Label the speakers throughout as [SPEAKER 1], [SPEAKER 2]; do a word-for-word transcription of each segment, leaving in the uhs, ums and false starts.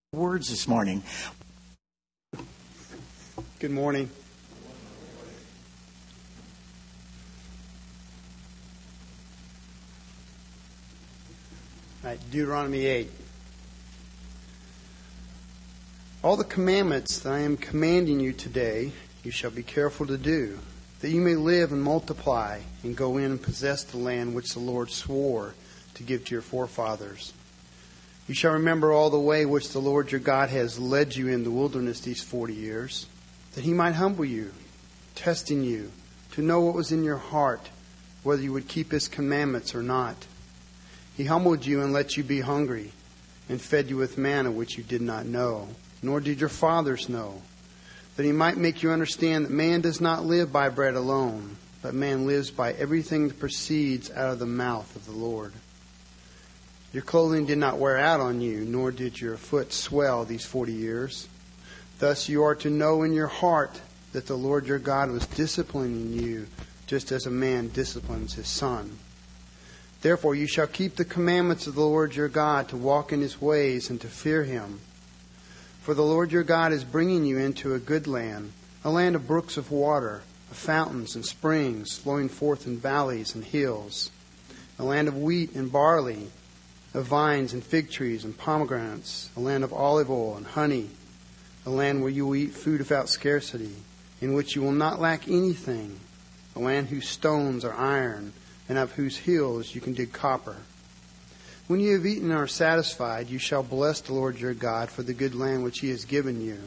[SPEAKER 1] Words this morning.
[SPEAKER 2] Good morning. All right, Deuteronomy eight. All the commandments that I am commanding you today, you shall be careful to do, that you may live and multiply and go in and possess the land which the Lord swore to give to your forefathers. You shall remember all the way which the Lord your God has led you in the wilderness these forty years, that he might humble you, testing you, to know what was in your heart, whether you would keep his commandments or not. He humbled you and let you be hungry, and fed you with manna which you did not know, nor did your fathers know, that he might make you understand that man does not live by bread alone, but man lives by everything that proceeds out of the mouth of the Lord. Your clothing did not wear out on you, nor did your foot swell these forty years. Thus you are to know in your heart that the Lord your God was disciplining you, just as a man disciplines his son. Therefore you shall keep the commandments of the Lord your God, to walk in his ways and to fear him. For the Lord your God is bringing you into a good land, a land of brooks of water, of fountains and springs flowing forth in valleys and hills, a land of wheat and barley, of vines and fig trees and pomegranates, a land of olive oil and honey, a land where you will eat food without scarcity, in which you will not lack anything, a land whose stones are iron, and of whose hills you can dig copper. When you have eaten and are satisfied, you shall bless the Lord your God for the good land which he has given you.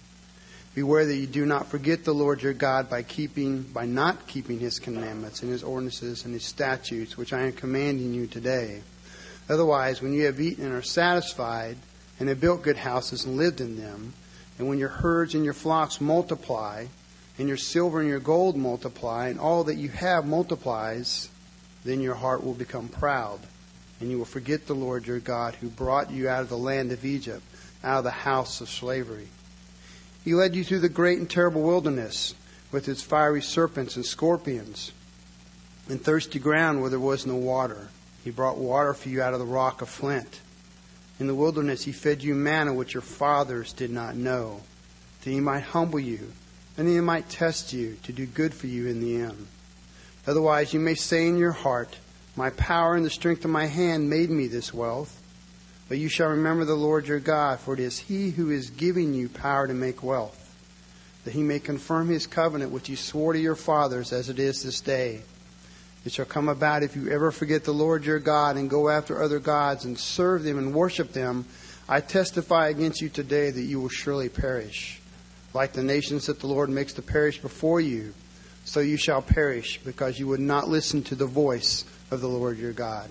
[SPEAKER 2] Beware that you do not forget the Lord your God by keeping, by not keeping his commandments and his ordinances and his statutes, which I am commanding you today. Otherwise, when you have eaten and are satisfied, and have built good houses and lived in them, and when your herds and your flocks multiply, and your silver and your gold multiply, and all that you have multiplies, then your heart will become proud, and you will forget the Lord your God, who brought you out of the land of Egypt, out of the house of slavery. He led you through the great and terrible wilderness, with its fiery serpents and scorpions, and thirsty ground where there was no water. He brought water for you out of the rock of flint. In the wilderness he fed you manna which your fathers did not know, that he might humble you, and that he might test you, to do good for you in the end. Otherwise you may say in your heart, my power and the strength of my hand made me this wealth. But you shall remember the Lord your God, for it is he who is giving you power to make wealth, that he may confirm his covenant which he swore to your fathers, as it is this day. It shall come about, if you ever forget the Lord your God and go after other gods and serve them and worship them, I testify against you today that you will surely perish. Like the nations that the Lord makes to perish before you, so you shall perish, because you would not listen to the voice of the Lord your God.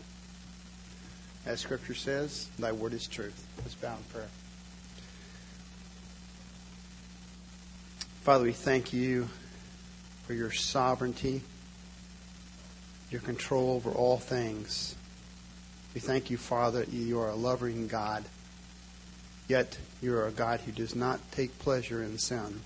[SPEAKER 2] As Scripture says, thy word is truth. Let's bow in prayer. Father, we thank you for your sovereignty, your control over all things. We thank you, Father, that you are a loving God, yet you are a God who does not take pleasure in sin.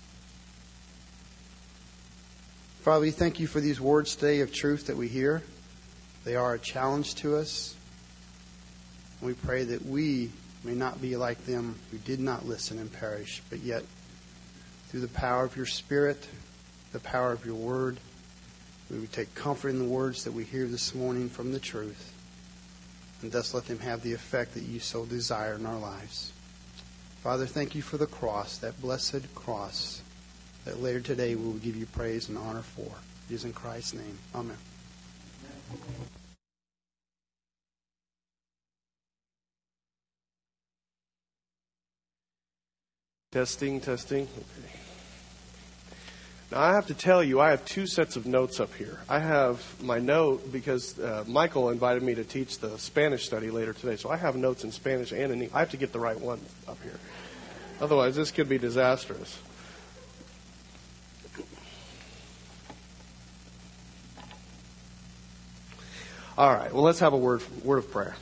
[SPEAKER 2] Father, we thank you for these words today of truth that we hear. They are a challenge to us. We pray that we may not be like them who did not listen and perish, but yet through the power of your Spirit, the power of your word, we would take comfort in the words that we hear this morning from the truth, and thus let them have the effect that you so desire in our lives. Father, thank you for the cross, that blessed cross, that later today we will give you praise and honor for. It is in Christ's name. Amen.
[SPEAKER 3] Testing, testing. Okay. Now, I have to tell you, I have two sets of notes up here. I have my note because uh, Michael invited me to teach the Spanish study later today, so I have notes in Spanish and in English. I have to get the right one up here. Otherwise, this could be disastrous. All right, well, let's have a word, word of prayer.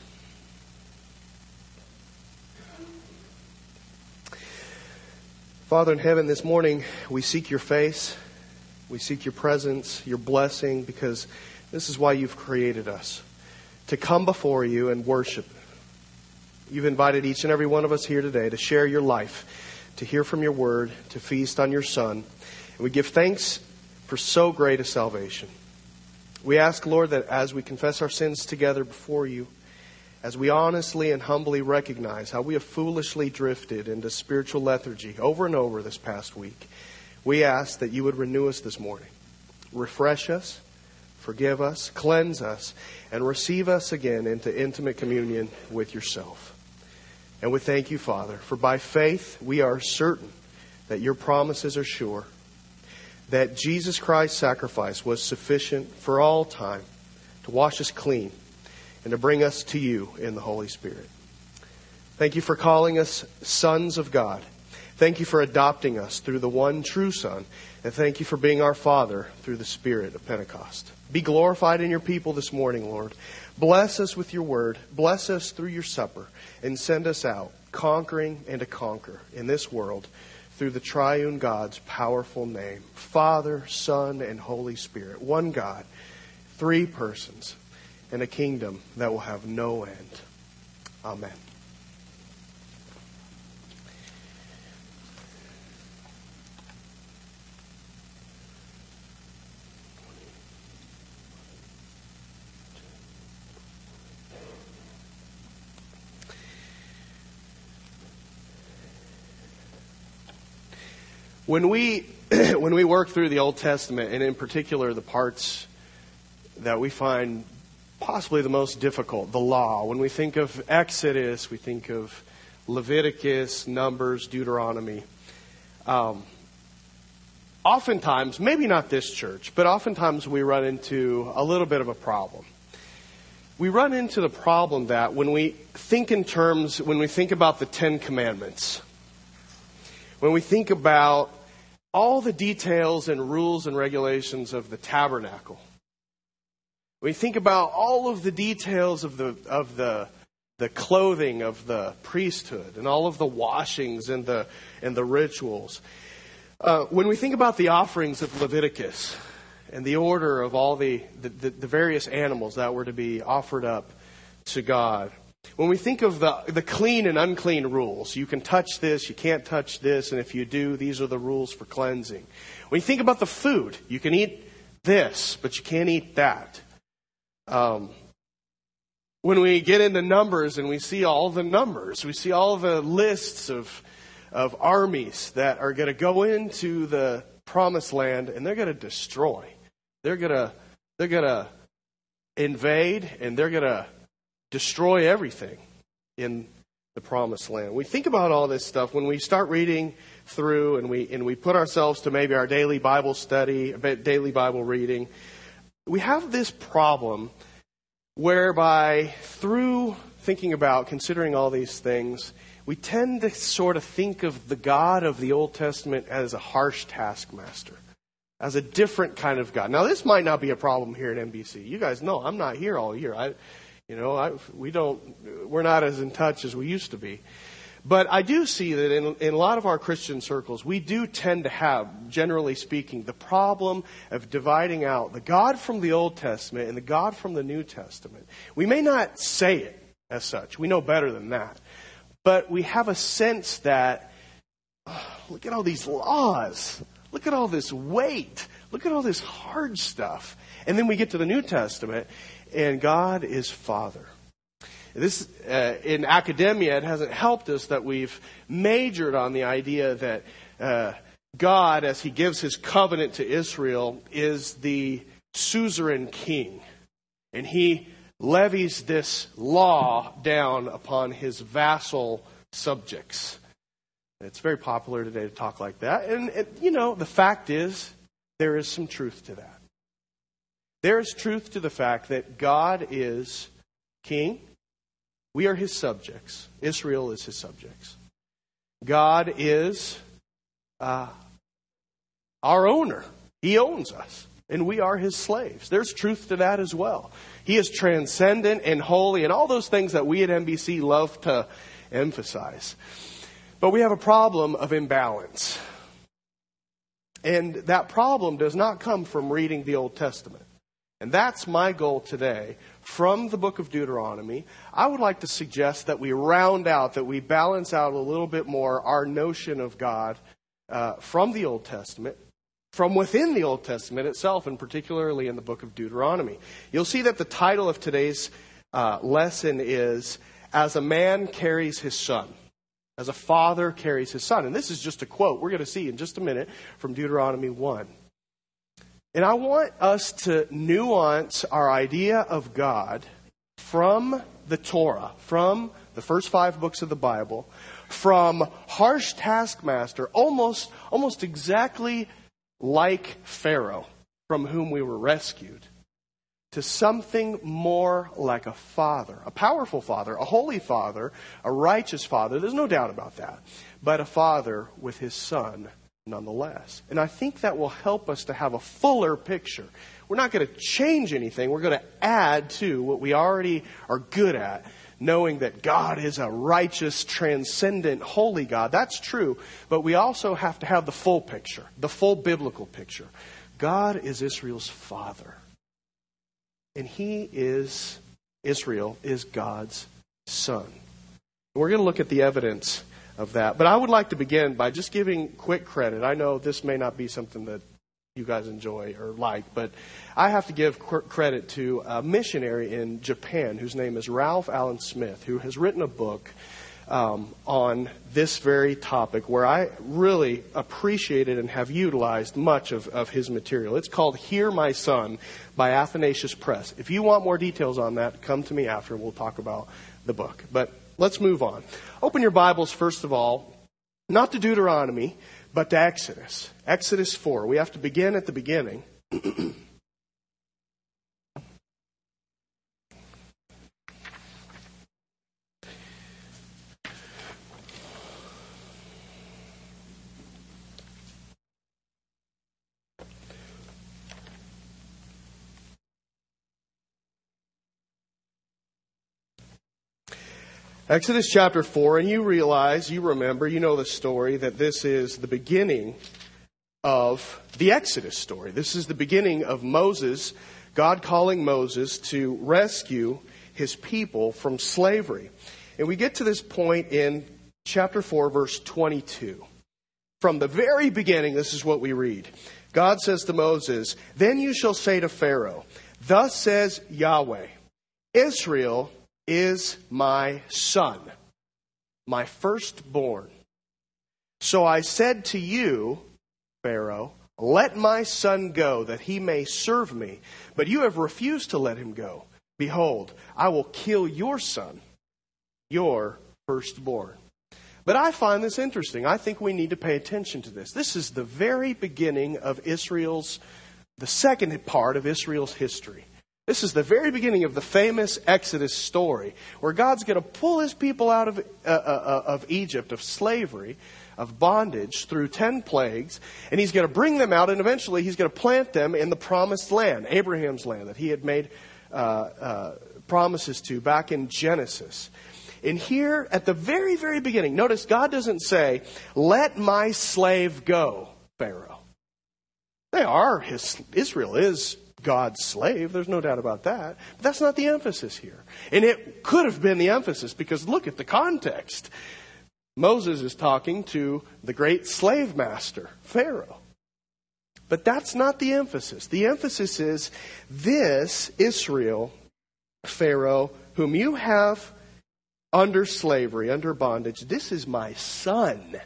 [SPEAKER 3] Father in heaven, this morning we seek your face, we seek your presence, your blessing, because this is why you've created us, to come before you and worship. You've invited each and every one of us here today to share your life, to hear from your word, to feast on your Son. And we give thanks for so great a salvation. We ask, Lord, that as we confess our sins together before you, as we honestly and humbly recognize how we have foolishly drifted into spiritual lethargy over and over this past week, we ask that you would renew us this morning. Refresh us, forgive us, cleanse us, and receive us again into intimate communion with yourself. And we thank you, Father, for by faith we are certain that your promises are sure, that Jesus Christ's sacrifice was sufficient for all time to wash us clean and to bring us to you in the Holy Spirit. Thank you for calling us sons of God. Thank you for adopting us through the one true Son. And thank you for being our Father through the Spirit of Pentecost. Be glorified in your people this morning, Lord. Bless us with your word. Bless us through your supper. And send us out, conquering and to conquer in this world through the triune God's powerful name. Father, Son, and Holy Spirit. One God, three persons, and a kingdom that will have no end. Amen. When we when we work through the Old Testament, and in particular the parts that we find possibly the most difficult, the law, when we think of Exodus, we think of Leviticus, Numbers, Deuteronomy, um, oftentimes, maybe not this church, but oftentimes we run into a little bit of a problem. We run into the problem that when we think in terms, when we think about the Ten Commandments, when we think about all the details and rules and regulations of the tabernacle, when we think about all of the details of the of the the clothing of the priesthood and all of the washings and the and the rituals, uh, when we think about the offerings of Leviticus and the order of all the, the the the various animals that were to be offered up to God. When we think of the, the clean and unclean rules, you can touch this, you can't touch this, and if you do, these are the rules for cleansing. When you think about the food, you can eat this, but you can't eat that. Um, when we get into Numbers and we see all the numbers, we see all the lists of of armies that are going to go into the Promised Land, and they're going to destroy. They're going to they're going to invade, and they're going to destroy everything in the Promised Land. We think about all this stuff when we start reading through and we and we put ourselves to maybe our daily Bible study, daily Bible reading. We have this problem whereby through thinking about, considering all these things, we tend to sort of think of the God of the Old Testament as a harsh taskmaster, as a different kind of God. Now, this might not be a problem here at N B C. You guys know I'm not here all year. I You know, I, we don't, we're not as in touch as we used to be. But I do see that in, in a lot of our Christian circles, we do tend to have, generally speaking, the problem of dividing out the God from the Old Testament and the God from the New Testament. We may not say it as such. We know better than that. But we have a sense that, oh, look at all these laws. Look at all this weight. Look at all this hard stuff. And then we get to the New Testament, and God is Father. This uh, in academia, it hasn't helped us that we've majored on the idea that uh, God, as He gives His covenant to Israel, is the suzerain king, and He levies this law down upon His vassal subjects. It's very popular today to talk like that, and, and you know, the fact is, there is some truth to that. There is truth to the fact that God is king. We are His subjects. Israel is His subjects. God is uh, our owner. He owns us, and we are His slaves. There's truth to that as well. He is transcendent and holy, and all those things that we at N B C love to emphasize. But we have a problem of imbalance. And that problem does not come from reading the Old Testament. And that's my goal today. From the book of Deuteronomy, I would like to suggest that we round out, that we balance out a little bit more our notion of God uh, from the Old Testament, from within the Old Testament itself, and particularly in the book of Deuteronomy. You'll see that the title of today's uh, lesson is, As a Man Carries His Son. As a father carries his son. And this is just a quote we're going to see in just a minute from Deuteronomy one. And I want us to nuance our idea of God from the Torah, from the first five books of the Bible, from harsh taskmaster, almost, almost exactly like Pharaoh, from whom we were rescued, to something more like a father, a powerful father, a holy father, a righteous father. There's no doubt about that. But a father with his son nonetheless. And I think that will help us to have a fuller picture. We're not going to change anything. We're going to add to what we already are good at, knowing that God is a righteous, transcendent, holy God. That's true. But we also have to have the full picture, the full biblical picture. God is Israel's father. And he is, Israel is God's son. We're going to look at the evidence of that. But I would like to begin by just giving quick credit. I know this may not be something that you guys enjoy or like, but I have to give credit to a missionary in Japan whose name is Ralph Allen Smith, who has written a book um, on this very topic where I really appreciated and have utilized much of, of his material. It's called Hear My Son by Athanasius Press. If you want more details on that, come to me after and we'll talk about the book. But let's move on. Open your Bibles, first of all, not to Deuteronomy, but to Exodus. Exodus four. We have to begin at the beginning. Exodus chapter four, and you realize, you remember, you know the story, that this is the beginning of the Exodus story. This is the beginning of Moses, God calling Moses to rescue his people from slavery. And we get to this point in chapter four, verse twenty-two. From the very beginning, this is what we read. God says to Moses, "Then you shall say to Pharaoh, thus says Yahweh, Israel is my son, my firstborn. So I said to you, Pharaoh, let my son go that he may serve me. But you have refused to let him go. Behold, I will kill your son, your firstborn." But I find this interesting. I think we need to pay attention to this. This is the very beginning of Israel's, the second part of Israel's history. This is the very beginning of the famous Exodus story, where God's going to pull his people out of, uh, uh, of Egypt, of slavery, of bondage, through ten plagues, and he's going to bring them out, and eventually he's going to plant them in the promised land, Abraham's land, that he had made uh, uh, promises to back in Genesis. And here, at the very, very beginning, notice God doesn't say, "Let my slave go, Pharaoh." They are his, Israel is God's slave. There's no doubt about that. But that's not the emphasis here. And it could have been the emphasis because look at the context. Moses is talking to the great slave master, Pharaoh. But that's not the emphasis. The emphasis is this Israel, Pharaoh, whom you have under slavery, under bondage, this is my son.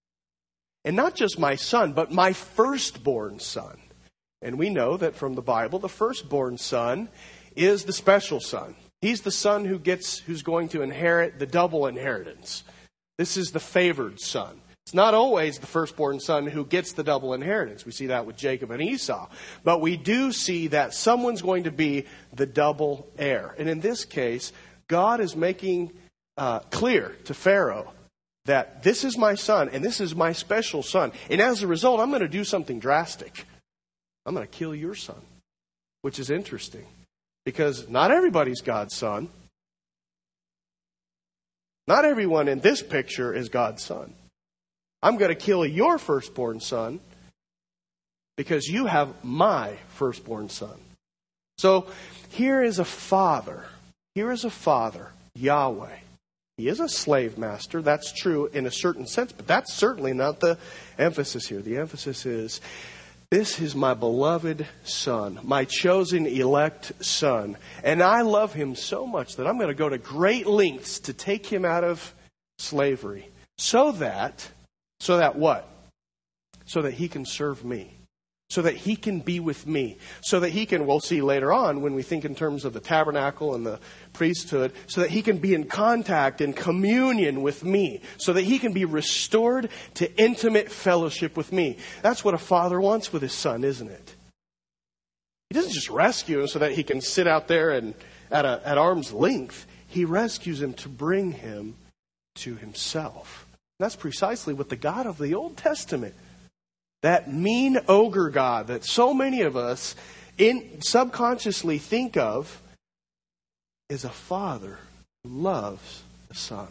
[SPEAKER 3] And not just my son, but my firstborn son. And we know that from the Bible, the firstborn son is the special son. He's the son who gets, who's going to inherit the double inheritance. This is the favored son. It's not always the firstborn son who gets the double inheritance. We see that with Jacob and Esau. But we do see that someone's going to be the double heir. And in this case, God is making uh, clear to Pharaoh that this is my son and this is my special son. And as a result, I'm going to do something drastic. I'm going to kill your son, which is interesting because not everybody's God's son. Not everyone in this picture is God's son. I'm going to kill your firstborn son because you have my firstborn son. So here is a father. Here is a father, Yahweh. He is a slave master. That's true in a certain sense, but that's certainly not the emphasis here. The emphasis is, this is my beloved son, my chosen elect son. And I love him so much that I'm going to go to great lengths to take him out of slavery. So that, so that what? So that he can serve me. So that he can be with me. So that he can, we'll see later on when we think in terms of the tabernacle and the priesthood, so that he can be in contact and communion with me. So that he can be restored to intimate fellowship with me. That's what a father wants with his son, isn't it? He doesn't just rescue him so that he can sit out there and at, a, at arm's length. He rescues him to bring him to himself. That's precisely what the God of the Old Testament, that mean ogre God that so many of us in subconsciously think of, is a father who loves the son.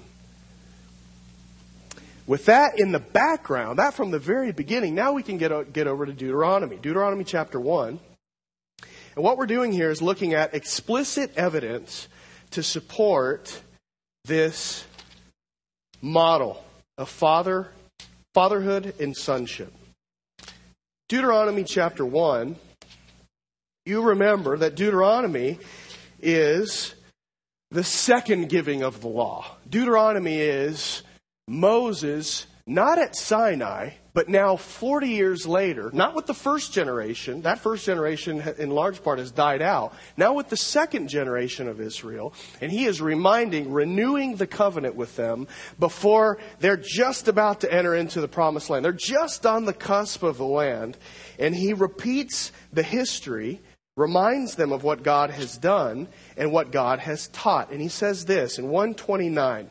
[SPEAKER 3] With that in the background, that from the very beginning, now we can get, get over to Deuteronomy. Deuteronomy chapter one. And what we're doing here is looking at explicit evidence to support this model of father, fatherhood and sonship. Deuteronomy chapter one, you remember that Deuteronomy is the second giving of the law. Deuteronomy is Moses, not at Sinai, but now forty years later, not with the first generation. That first generation in large part has died out. Now with the second generation of Israel, and he is reminding, renewing the covenant with them before they're just about to enter into the promised land. They're just on the cusp of the land. And he repeats the history, reminds them of what God has done and what God has taught. And he says this in one twenty-nine.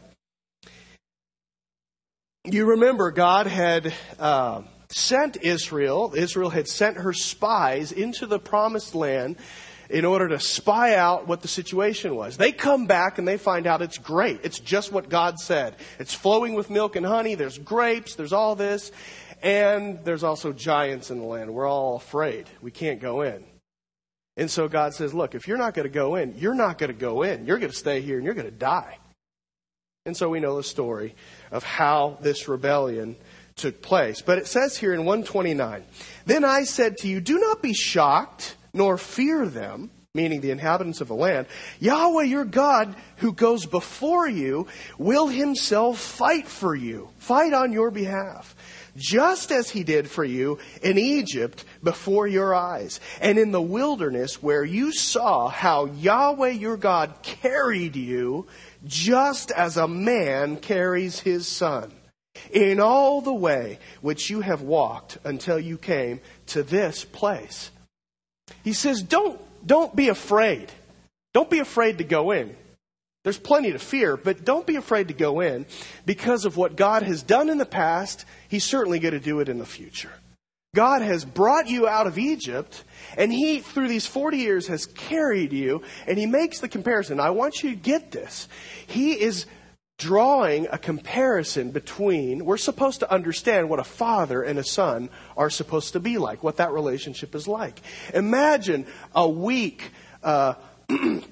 [SPEAKER 3] You remember God had uh, sent Israel. Israel had sent her spies into the promised land in order to spy out what the situation was. They come back and they find out it's great. It's just what God said. It's flowing with milk and honey. There's grapes. There's all this. And there's also giants in the land. We're all afraid. We can't go in. And so God says, look, if you're not going to go in, you're not going to go in. You're going to stay here and you're going to die. And so we know the story of how this rebellion took place. But it says here in one twenty-nine, then I said to you, do not be shocked, nor fear them, meaning the inhabitants of the land. Yahweh your God, who goes before you, will himself fight for you, fight on your behalf, just as he did for you in Egypt before your eyes, and in the wilderness where you saw how Yahweh your God carried you, just as a man carries his son, in all the way which you have walked until you came to this place. He says, don't, don't be afraid. Don't be afraid to go in. There's plenty to fear, but don't be afraid to go in because of what God has done in the past. He's certainly going to do it in the future. God has brought you out of Egypt, and he, through these forty years, has carried you, and he makes the comparison. I want you to get this. He is drawing a comparison between, we're supposed to understand what a father and a son are supposed to be like, what that relationship is like. Imagine a weak, uh, a,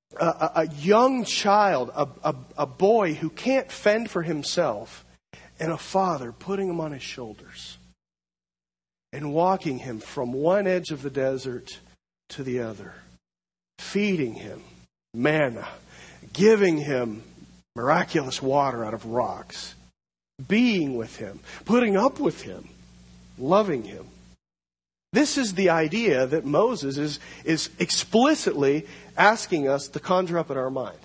[SPEAKER 3] a young child, a, a, a boy who can't fend for himself, and a father putting him on his shoulders and walking him from one edge of the desert to the other, feeding him manna, giving him miraculous water out of rocks, being with him, putting up with him, loving him. This is the idea that Moses is, is explicitly asking us to conjure up in our mind.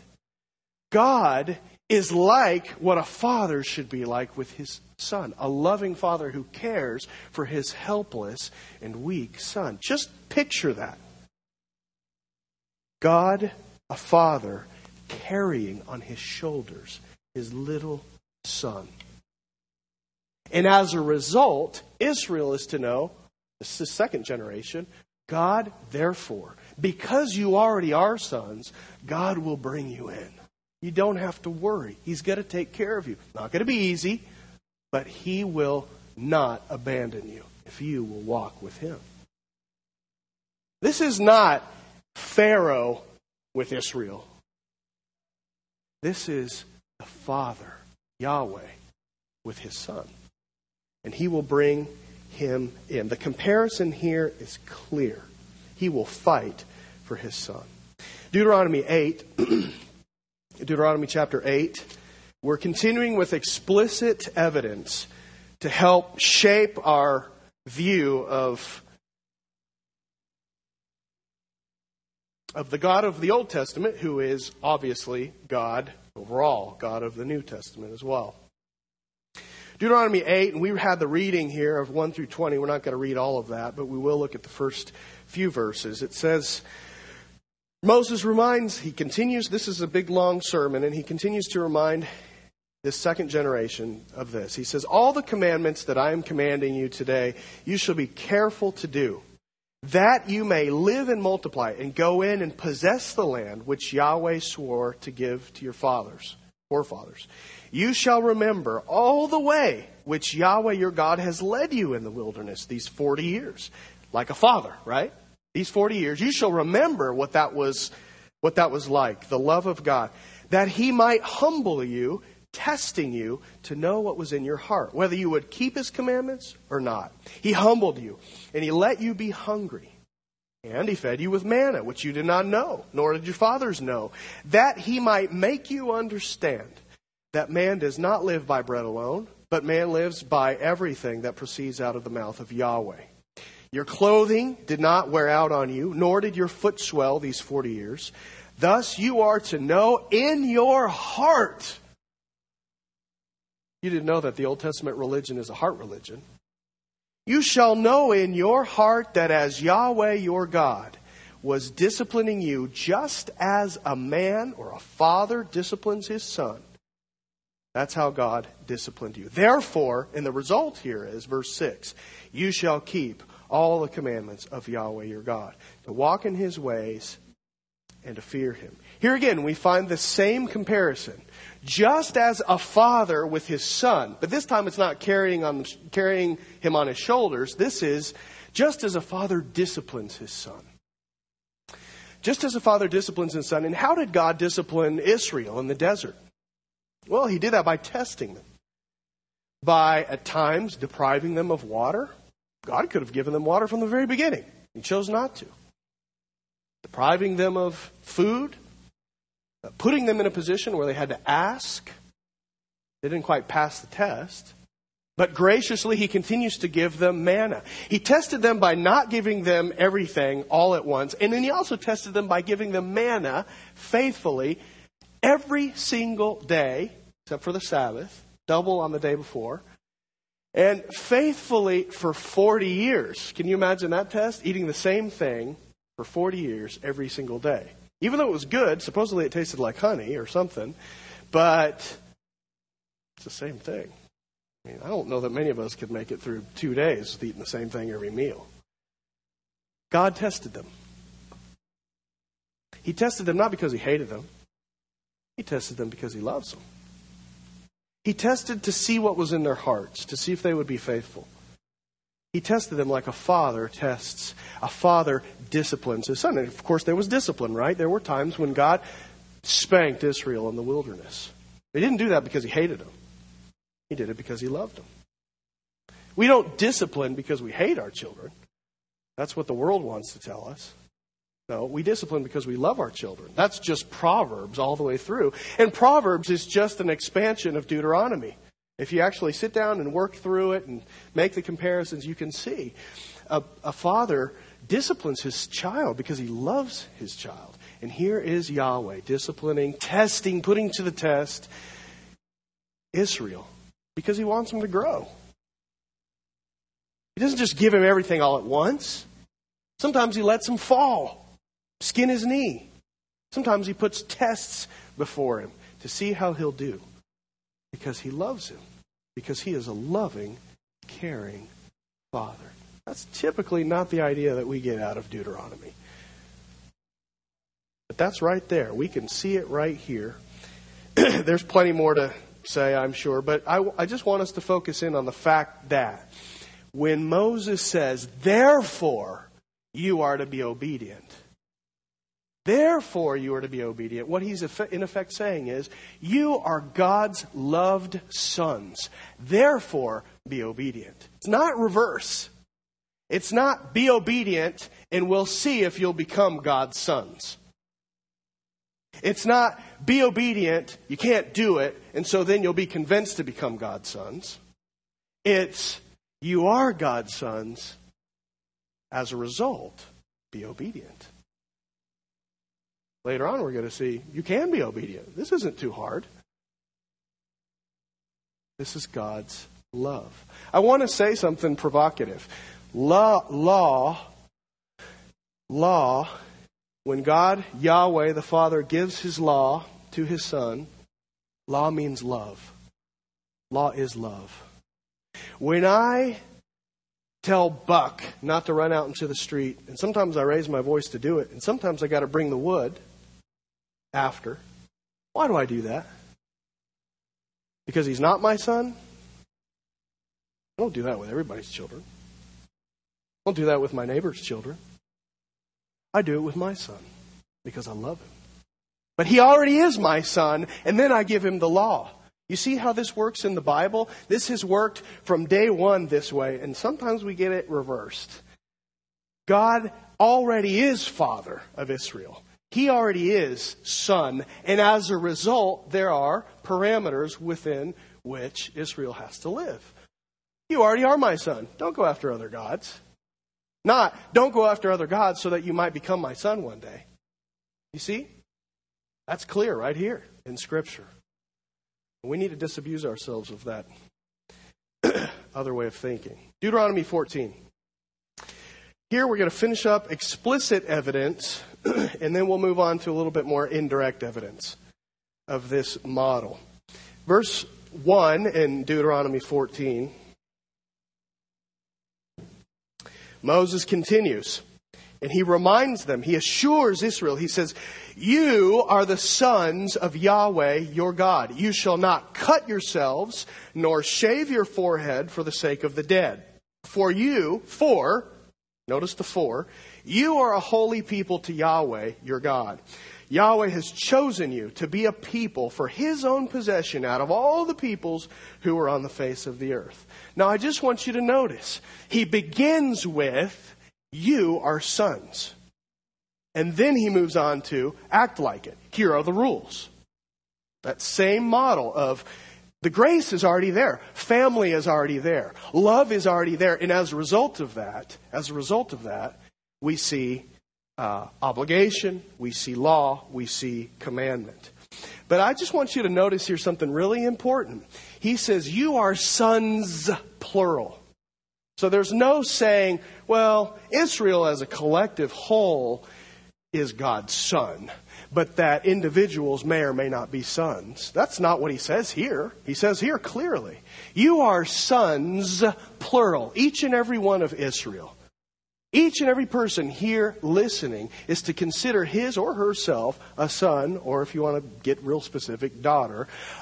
[SPEAKER 3] God is like what a father should be like with his son. A loving father who cares for his helpless and weak son. Just picture that. God, a father, carrying on his shoulders his little son. And as a result, Israel is to know, this is the second generation, God, therefore, because you already are sons, God will bring you in. You don't have to worry. He's going to take care of you. Not going to be easy, but he will not abandon you if you will walk with him. This is not Pharaoh with Israel. This is the Father, Yahweh, with his Son. And he will bring him in. The comparison here is clear. He will fight for his Son. Deuteronomy eight, Deuteronomy chapter eight, we're continuing with explicit evidence to help shape our view of, of the God of the Old Testament, who is obviously God overall, God of the New Testament as well. Deuteronomy eight, and we had the reading here of one through twenty. We're not going to read all of that, but we will look at the first few verses. It says, Moses reminds, he continues, this is a big long sermon, and he continues to remind this second generation of this. He says, all the commandments that I am commanding you today, you shall be careful to do, that you may live and multiply and go in and possess the land which Yahweh swore to give to your fathers, forefathers. You shall remember all the way which Yahweh your God has led you in the wilderness these forty years. Like a father, right? These forty years, you shall remember what that was, what that was like, the love of God, that he might humble you, testing you to know what was in your heart, whether you would keep his commandments or not. He humbled you, and he let you be hungry. And he fed you with manna, which you did not know, nor did your fathers know, that he might make you understand that man does not live by bread alone, but man lives by everything that proceeds out of the mouth of Yahweh. Your clothing did not wear out on you, nor did your foot swell these forty years. Thus you are to know in your heart. You didn't know that the Old Testament religion is a heart religion. You shall know in your heart that as Yahweh your God was disciplining you just as a man or a father disciplines his son, that's how God disciplined you. Therefore, and the result here is verse six, you shall keep all the commandments of Yahweh your God, to walk in his ways and to fear him. Here again, we find the same comparison. Just as a father with his son, but this time it's not carrying on carrying him on his shoulders. This is just as a father disciplines his son. Just as a father disciplines his son. And how did God discipline Israel in the desert? Well, he did that by testing them. By, at times, depriving them of water. God could have given them water from the very beginning. He chose not to. Depriving them of food. Putting them in a position where they had to ask. They didn't quite pass the test. But graciously, he continues to give them manna. He tested them by not giving them everything all at once. And then he also tested them by giving them manna faithfully every single day, except for the Sabbath, double on the day before. And faithfully for forty years. Can you imagine that test? Eating the same thing for forty years every single day. Even though it was good, supposedly it tasted like honey or something, but it's the same thing. I mean, I don't know that many of us could make it through two days with eating the same thing every meal. God tested them. He tested them not because he hated them. He tested them because he loves them. He tested to see what was in their hearts, to see if they would be faithful. He tested them like a father tests. A father disciplines his son. And of course, there was discipline, right? There were times when God spanked Israel in the wilderness. He didn't do that because he hated them. He did it because he loved them. We don't discipline because we hate our children. That's what the world wants to tell us. No, we discipline because we love our children. That's just Proverbs all the way through. And Proverbs is just an expansion of Deuteronomy. If you actually sit down and work through it and make the comparisons, you can see a, a father disciplines his child because he loves his child. And here is Yahweh disciplining, testing, putting to the test Israel because he wants him to grow. He doesn't just give him everything all at once. Sometimes he lets him fall, skin his knee. Sometimes he puts tests before him to see how he'll do. Because he loves him. Because he is a loving, caring father. That's typically not the idea that we get out of Deuteronomy. But that's right there. We can see it right here. There's plenty more to say, I'm sure. But I, I just want us to focus in on the fact that when Moses says, therefore, you are to be obedient, Therefore, you are to be obedient. What he's in effect saying is, you are God's loved sons. Therefore, be obedient. It's not reverse. It's not be obedient and we'll see if you'll become God's sons. It's not be obedient, you can't do it, and so then you'll be convinced to become God's sons. It's you are God's sons. As a result, be obedient. Later on, we're going to see you can be obedient. This isn't too hard. This is God's love. I want to say something provocative. Law, law, law, when God, Yahweh, the Father, gives His law to His Son, law means love. Law is love. When I tell Buck not to run out into the street, and sometimes I raise my voice to do it, and sometimes I got to bring the wood after. Why do I do that? Because he's not my son? I don't do that with everybody's children. I don't do that with my neighbor's children. I do it with my son because I love him. But he already is my son, and then I give him the law. You see how this works in the Bible? This has worked from day one this way, and sometimes we get it reversed. God already is Father of Israel. He already is Son, and as a result, there are parameters within which Israel has to live. You already are my son. Don't go after other gods. Not, don't go after other gods so that you might become my son one day. You see? That's clear right here in Scripture. We need to disabuse ourselves of that other way of thinking. Deuteronomy fourteen. Here we're going to finish up explicit evidence, and then we'll move on to a little bit more indirect evidence of this model. Verse one in Deuteronomy fourteen. Moses continues, and he reminds them, he assures Israel, he says, you are the sons of Yahweh your God. You shall not cut yourselves, nor shave your forehead for the sake of the dead. For you, for, notice the for, you are a holy people to Yahweh your God. Yahweh has chosen you to be a people for His own possession out of all the peoples who are on the face of the earth. Now I just want you to notice, He begins with, you are sons. And then He moves on to act like it. Here are the rules. That same model of the grace is already there. Family is already there. Love is already there. And as a result of that, as a result of that, we see uh, obligation, we see law, we see commandment. But I just want you to notice here something really important. He says, you are sons, plural. So there's no saying, well, Israel as a collective whole is God's son, but that individuals may or may not be sons. That's not what he says here. He says here clearly, you are sons, plural, each and every one of Israel. Each and every person here listening is to consider his or herself a son, or if you want to get real specific, daughter,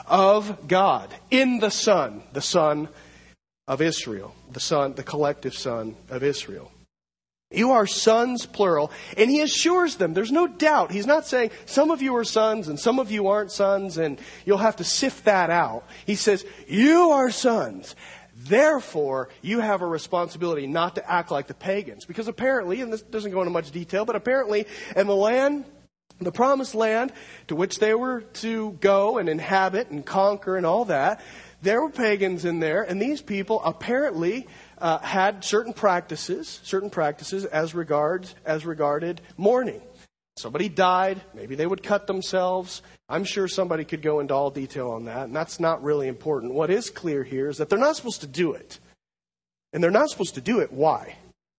[SPEAKER 3] of God. In the Son, the Son of Israel. The Son, the collective Son of Israel. You are sons, plural, and he assures them, there's no doubt. He's not saying some of you are sons and some of you aren't sons and you'll have to sift that out. He says, you are sons. Therefore, you have a responsibility not to act like the pagans. Because apparently, and this doesn't go into much detail, but apparently in the land, the promised land to which they were to go and inhabit and conquer and all that, there were pagans in there, and these people apparently uh, had certain practices, certain practices as regards as regarded mourning. Somebody died, maybe they would cut themselves. I'm sure somebody could go into all detail on that, and that's not really important. What is clear here is that they're not supposed to do it. And they're not supposed to do it. Why?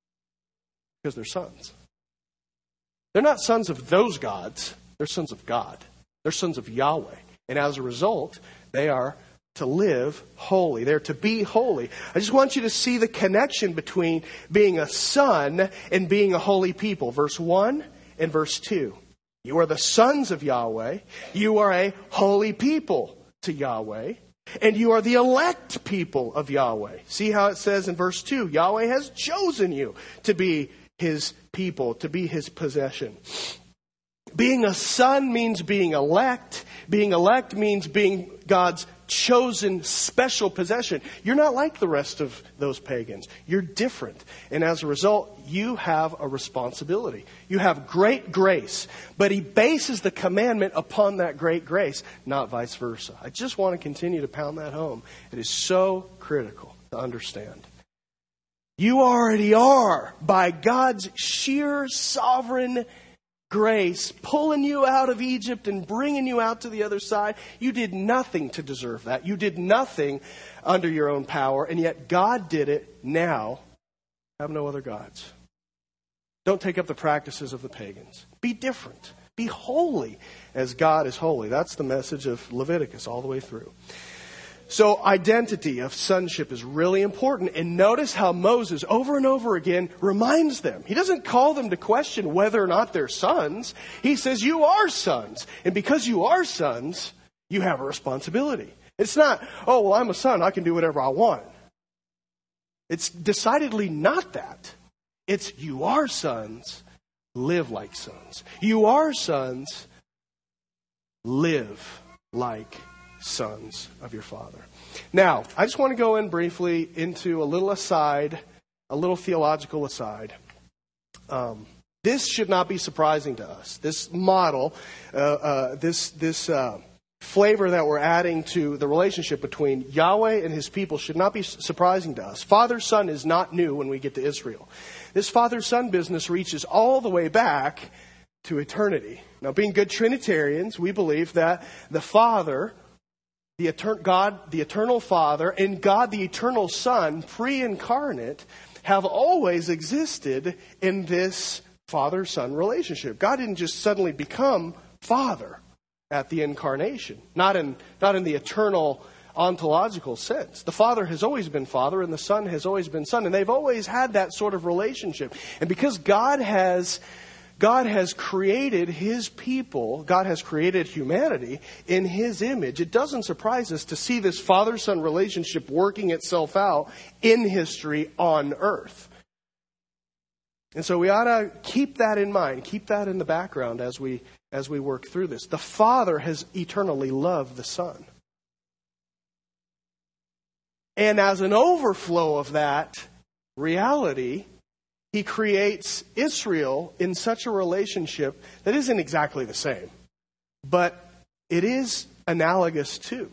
[SPEAKER 3] Because they're sons. They're not sons of those gods. They're sons of God. They're sons of Yahweh. And as a result, they are to live holy. They're to be holy. I just want you to see the connection between being a son and being a holy people. Verse one and verse two. You are the sons of Yahweh. You are a holy people to Yahweh. And you are the elect people of Yahweh. See how it says in verse two, Yahweh has chosen you to be His people, to be His possession. Being a son means being elect. Being elect means being God's chosen special possession. You're not like the rest of those pagans. You're different. And as a result, you have a responsibility. You have great grace. But he bases the commandment upon that great grace, not vice versa. I just want to continue to pound that home. It is so critical to understand. You already are, by God's sheer sovereign grace, pulling you out of Egypt and bringing you out to the other side. You did nothing to deserve that. You did nothing under your own power, and yet God did it. Now, have no other gods. Don't take up the practices of the pagans. Be different. Be holy as God is holy. That's the message of Leviticus all the way through. So identity of sonship is really important. And notice how Moses over and over again reminds them. He doesn't call them to question whether or not they're sons. He says, you are sons. And because you are sons, you have a responsibility. It's not, oh, well, I'm a son. I can do whatever I want. It's decidedly not that. It's you are sons. Live like sons. You are sons. Live like sons of your Father. Now, I just want to go in briefly into a little aside, a little theological aside. Um, this should not be surprising to us. This model, uh, uh, this this uh, flavor that we're adding to the relationship between Yahweh and his people should not be surprising to us. Father-son is not new when we get to Israel. This father-son business reaches all the way back to eternity. Now, being good Trinitarians, we believe that the Father, the etern- God, the eternal Father, and God, the eternal Son, pre-incarnate, have always existed in this father-son relationship. God didn't just suddenly become Father at the incarnation, not in not in the eternal ontological sense. The Father has always been Father, and the Son has always been Son, and they've always had that sort of relationship. And because God has God has created his people, God has created humanity in his image, it doesn't surprise us to see this father-son relationship working itself out in history on earth. And so we ought to keep that in mind, keep that in the background as we as we work through this. The Father has eternally loved the Son. And as an overflow of that reality, he creates Israel in such a relationship that isn't exactly the same, but it is analogous to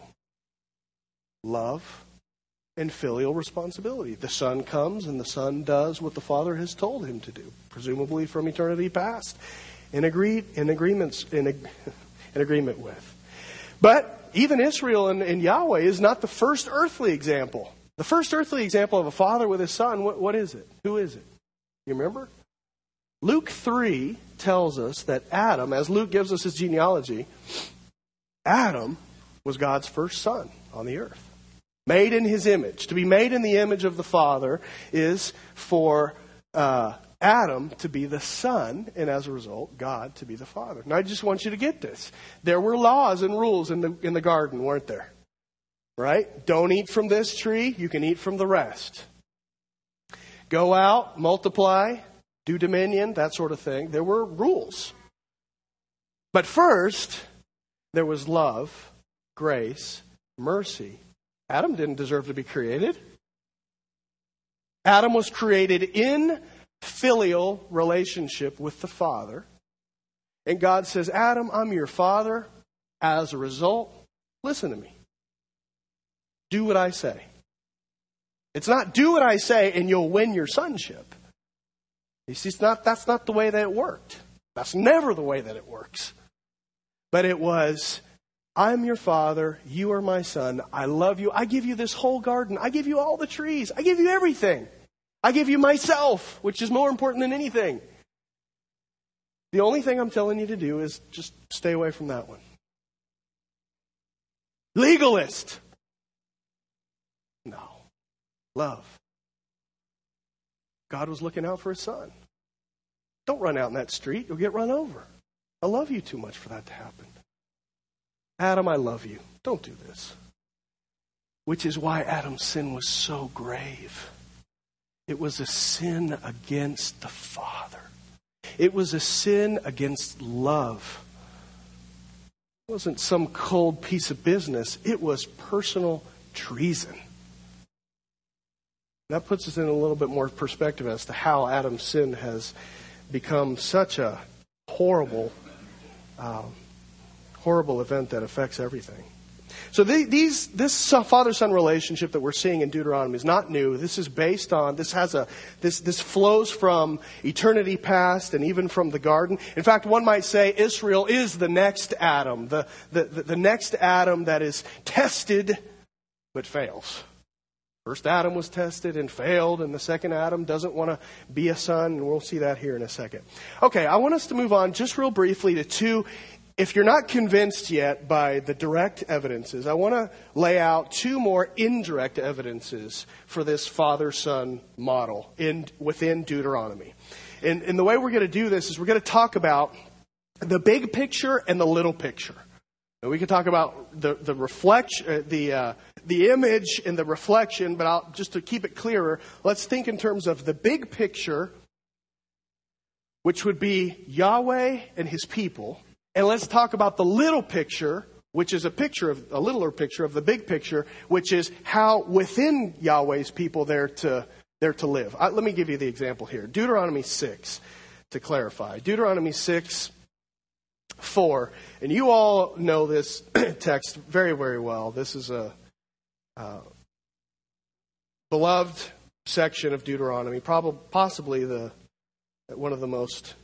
[SPEAKER 3] love and filial responsibility. The Son comes and the Son does what the Father has told him to do, presumably from eternity past, in agreed in agreements in, in agreement with. But even Israel and, and Yahweh is not the first earthly example. The first earthly example of a father with his son, what, what is it? Who is it? You remember? Luke three tells us that Adam, as Luke gives us his genealogy, Adam was God's first son on the earth. Made in his image. To be made in the image of the Father is for uh, Adam to be the son, and as a result, God to be the Father. Now I just want you to get this. There were laws and rules in the in the garden, weren't there? Right? Don't eat from this tree, you can eat from the rest. Go out, multiply, do dominion, that sort of thing. There were rules. But first, there was love, grace, mercy. Adam didn't deserve to be created. Adam was created in filial relationship with the Father. And God says, Adam, I'm your father. As a result, listen to me. Do what I say. It's not do what I say and you'll win your sonship. You see, it's not, that's not the way that it worked. That's never the way that it works. But it was, I'm your father, you are my son, I love you, I give you this whole garden, I give you all the trees, I give you everything. I give you myself, which is more important than anything. The only thing I'm telling you to do is just stay away from that one. Legalist. No. Love. God was looking out for his son. Don't run out in that street. You'll get run over. I love you too much for that to happen. Adam, I love you. Don't do this. Which is why Adam's sin was so grave. It was a sin against the Father. It was a sin against love. It wasn't some cold piece of business. It was personal treason. That puts us in a little bit more perspective as to how Adam's sin has become such a horrible, um, horrible event that affects everything. So the, these, this father-son relationship that we're seeing in Deuteronomy is not new. This is based on, this has a, this, this flows from eternity past and even from the garden. In fact, one might say Israel is the next Adam, the, the, the, the next Adam that is tested but fails. First Adam was tested and failed, and the second Adam doesn't want to be a son, and we'll see that here in a second. Okay, I want us to move on just real briefly to two. If you're not convinced yet by the direct evidences, I want to lay out two more indirect evidences for this father-son model in within Deuteronomy. And, and the way we're going to do this is we're going to talk about the big picture and the little picture. And we can talk about the the reflection, uh, the uh, the image and the reflection, but I'll, just to keep it clearer, let's think in terms of the big picture, which would be Yahweh and His people. And let's talk about the little picture, which is a picture of a littler picture of the big picture, which is how within Yahweh's people they're to they're to live. Uh, let me give you the example here. Deuteronomy six, to clarify. Deuteronomy six, four, and you all know this text very, very well. This is a uh, beloved section of Deuteronomy, probably possibly the one of the most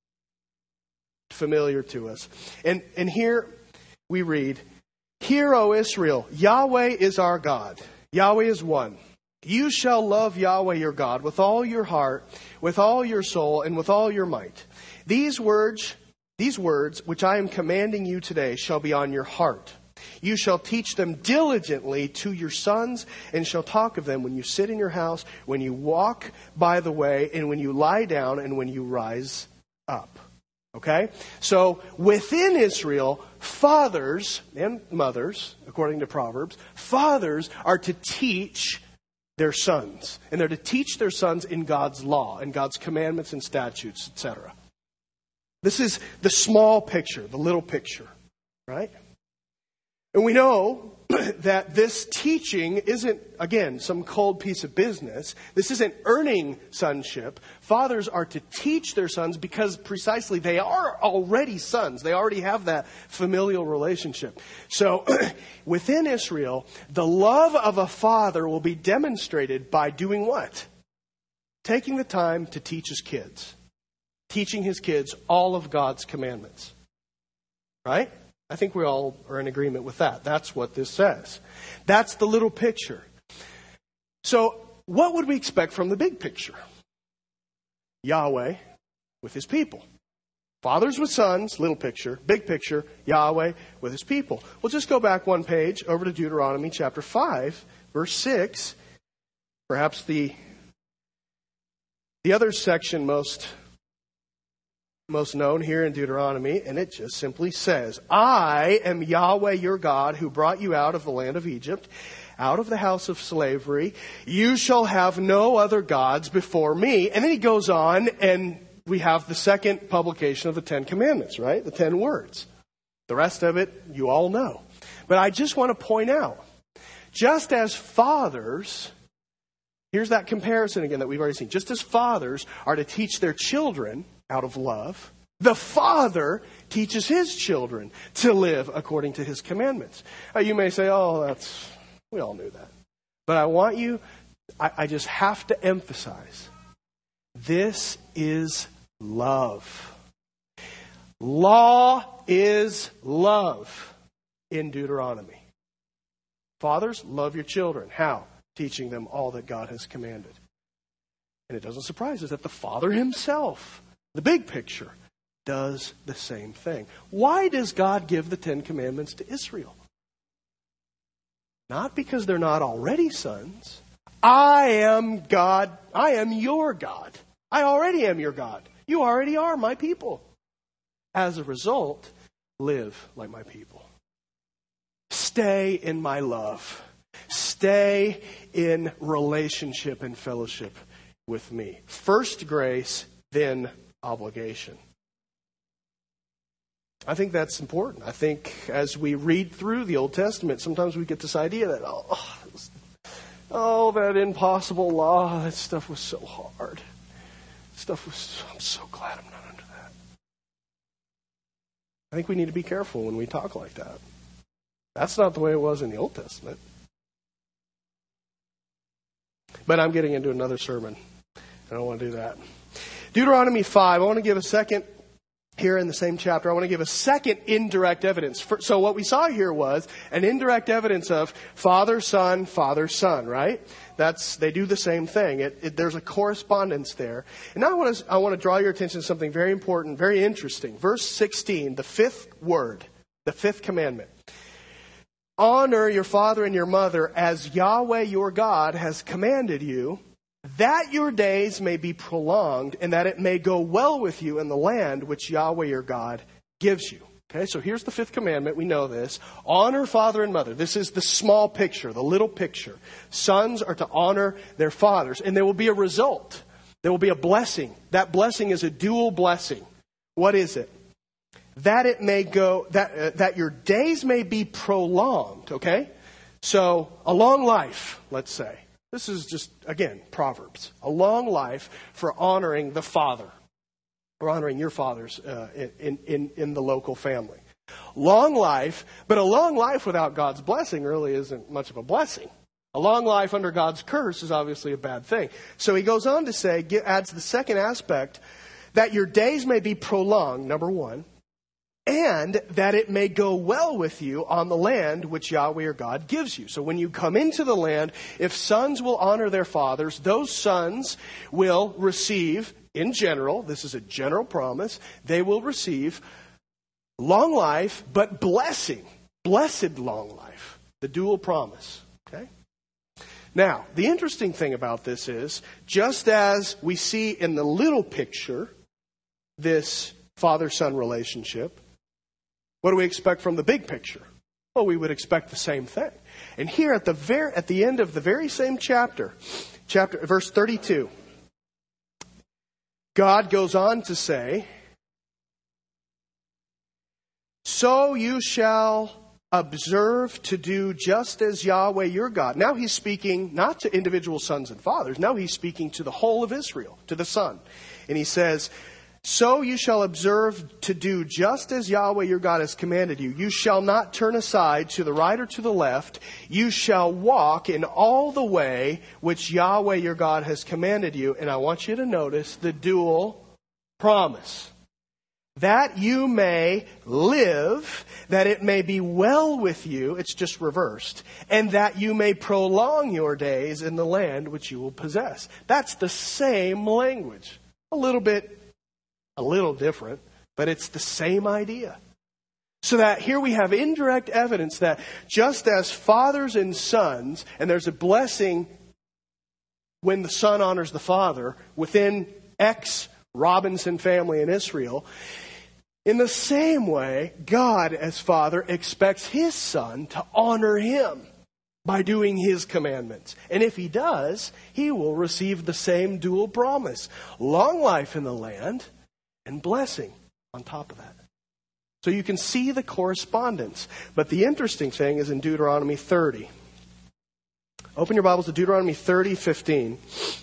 [SPEAKER 3] familiar to us. And and here we read, "Hear, O Israel, Yahweh is our God. Yahweh is one. You shall love Yahweh your God with all your heart, with all your soul, and with all your might. These words, these words which I am commanding you today shall be on your heart. You shall teach them diligently to your sons, and shall talk of them when you sit in your house, when you walk by the way, and when you lie down, and when you rise up." Okay? So within Israel, fathers and mothers, according to Proverbs, fathers are to teach their sons. And they're to teach their sons in God's law, and God's commandments and statutes, et cetera. This is the small picture, the little picture, right? And we know that this teaching isn't, again, some cold piece of business. This isn't earning sonship. Fathers are to teach their sons because precisely they are already sons. They already have that familial relationship. So within Israel, the love of a father will be demonstrated by doing what? Taking the time to teach his kids. Teaching his kids all of God's commandments. Right? I think we all are in agreement with that. That's what this says. That's the little picture. So what would we expect from the big picture? Yahweh with His people. Fathers with sons, little picture. Big picture, Yahweh with His people. We'll just go back one page over to Deuteronomy chapter five, verse six. Perhaps the, the other section most... most known here in Deuteronomy, and it just simply says, "I am Yahweh your God who brought you out of the land of Egypt, out of the house of slavery. You shall have no other gods before me." And then he goes on, and we have the second publication of the Ten Commandments, right? The ten words. The rest of it, you all know. But I just want to point out, just as fathers, here's that comparison again that we've already seen. Just as fathers are to teach their children out of love, the Father teaches His children to live according to His commandments. Uh, you may say, "Oh, that's, we all knew that." But I want you, I, I just have to emphasize, this is love. Law is love in Deuteronomy. Fathers, love your children. How? Teaching them all that God has commanded. And it doesn't surprise us that the Father Himself, the big picture, does the same thing. Why does God give the Ten Commandments to Israel? Not because they're not already sons. I am God. I am your God. I already am your God. You already are my people. As a result, live like my people. Stay in my love. Stay in relationship and fellowship with me. First grace, then obligation. I think that's important. I think as we read through the Old Testament, sometimes we get this idea that, oh, oh that impossible law, that stuff was so hard. Stuff was, I'm so glad I'm not under that. I think we need to be careful when we talk like that. That's not the way it was in the Old Testament. But I'm getting into another sermon. I don't want to do that. Deuteronomy five, I want to give a second, here in the same chapter, I want to give a second indirect evidence. So what we saw here was an indirect evidence of father, son, father, son, right? That's, they do the same thing. It, it, there's a correspondence there. And now I want to, I want to draw your attention to something very important, very interesting. Verse sixteen, the fifth word, the fifth commandment. Honor your father and your mother as Yahweh your God has commanded you, that your days may be prolonged and that it may go well with you in the land which Yahweh your God gives you. Okay, so here's the fifth commandment. We know this. Honor father and mother. This is the small picture, the little picture. Sons are to honor their fathers, and there will be a result. There will be a blessing. That blessing is a dual blessing. What is it? That it may go, that uh, that your days may be prolonged. Okay, so a long life, let's say. This is just, again, Proverbs. A long life for honoring the father, or honoring your fathers uh, in, in, in the local family. Long life, but a long life without God's blessing really isn't much of a blessing. A long life under God's curse is obviously a bad thing. So he goes on to say, adds the second aspect, that your days may be prolonged, number one, and that it may go well with you on the land which Yahweh your God gives you. So when you come into the land, if sons will honor their fathers, those sons will receive, in general, this is a general promise, they will receive long life, but blessing, blessed long life, the dual promise. Okay? Now, the interesting thing about this is, just as we see in the little picture, this father-son relationship, what do we expect from the big picture? Well, we would expect the same thing. And here at the very at the end of the very same chapter, chapter verse thirty-two, God goes on to say, "So you shall observe to do just as Yahweh your God." Now he's speaking not to individual sons and fathers. Now he's speaking to the whole of Israel, to the son. And he says, "So you shall observe to do just as Yahweh your God has commanded you. You shall not turn aside to the right or to the left. You shall walk in all the way which Yahweh your God has commanded you." And I want you to notice the dual promise. "That you may live, that it may be well with you," it's just reversed, "and that you may prolong your days in the land which you will possess." That's the same language. A little bit A little different, but it's the same idea. So that here we have indirect evidence that just as fathers and sons, and there's a blessing when the son honors the father within X Robinson family in Israel, in the same way, God as Father expects His Son to honor Him by doing His commandments. And if He does, He will receive the same dual promise. Long life in the land, and blessing on top of that. So you can see the correspondence. But the interesting thing is in Deuteronomy thirty. Open your Bibles to Deuteronomy thirty, fifteen.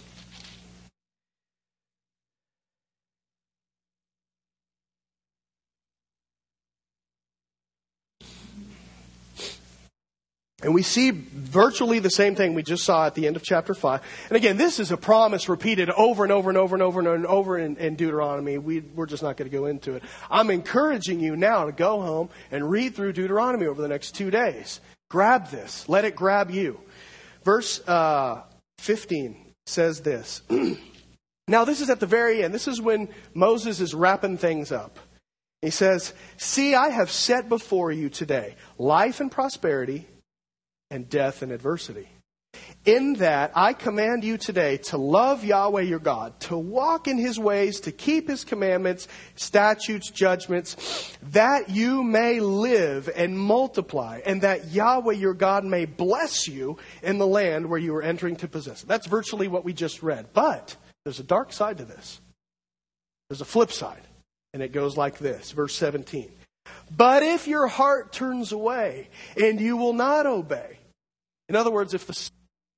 [SPEAKER 3] And we see virtually the same thing we just saw at the end of chapter five. And again, this is a promise repeated over and over and over and over and over in, in Deuteronomy. We, we're just not going to go into it. I'm encouraging you now to go home and read through Deuteronomy over the next two days. Grab this. Let it grab you. Verse uh, fifteen says this. Now, this is at the very end. This is when Moses is wrapping things up. He says, "See, I have set before you today life and prosperity, and death and adversity. In that I command you today to love Yahweh your God, to walk in His ways, to keep His commandments, statutes, judgments, that you may live and multiply, and that Yahweh your God may bless you in the land where you are entering to possess it." That's virtually what we just read. But there's a dark side to this. There's a flip side. And it goes like this, verse seventeen. But if your heart turns away and you will not obey. In other words, if the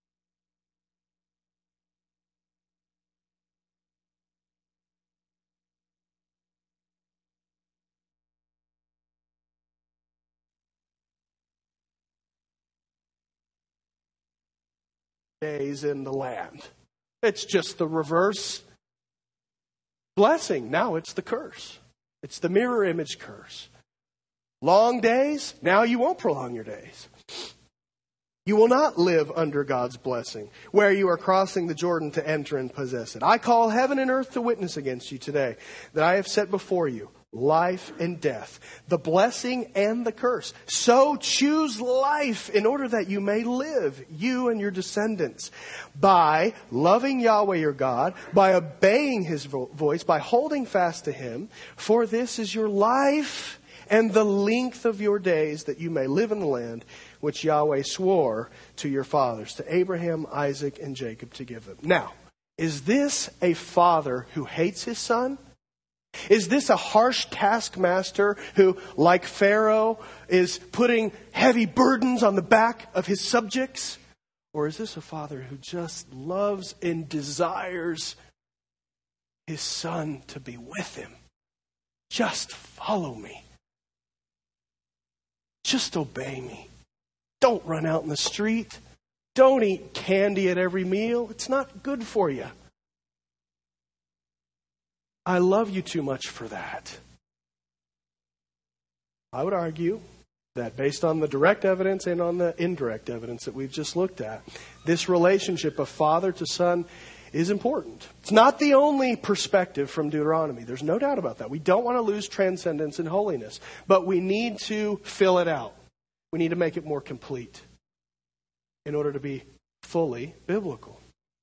[SPEAKER 3] days in the land. It's just the reverse blessing. Now it's the curse. It's the mirror image curse. Long days, now you won't prolong your days. You will not live under God's blessing, where you are crossing the Jordan to enter and possess it. I call heaven and earth to witness against you today, that I have set before you life and death, the blessing and the curse. So choose life in order that you may live, you and your descendants, by loving Yahweh your God, by obeying His vo- voice, by holding fast to Him. For this is your life and the length of your days, that you may live in the land which Yahweh swore to your fathers, to Abraham, Isaac, and Jacob, to give them. Now, is this a father who hates his son? Is this a harsh taskmaster who, like Pharaoh, is putting heavy burdens on the back of his subjects? Or is this a father who just loves and desires his son to be with him? Just follow me. Just obey me. Don't run out in the street. Don't eat candy at every meal. It's not good for you. I love you too much for that. I would argue that based on the direct evidence and on the indirect evidence that we've just looked at, this relationship of father to son is important. It's not the only perspective from Deuteronomy. There's no doubt about that. We don't want to lose transcendence and holiness, but we need to fill it out. We need to make it more complete in order to be fully biblical.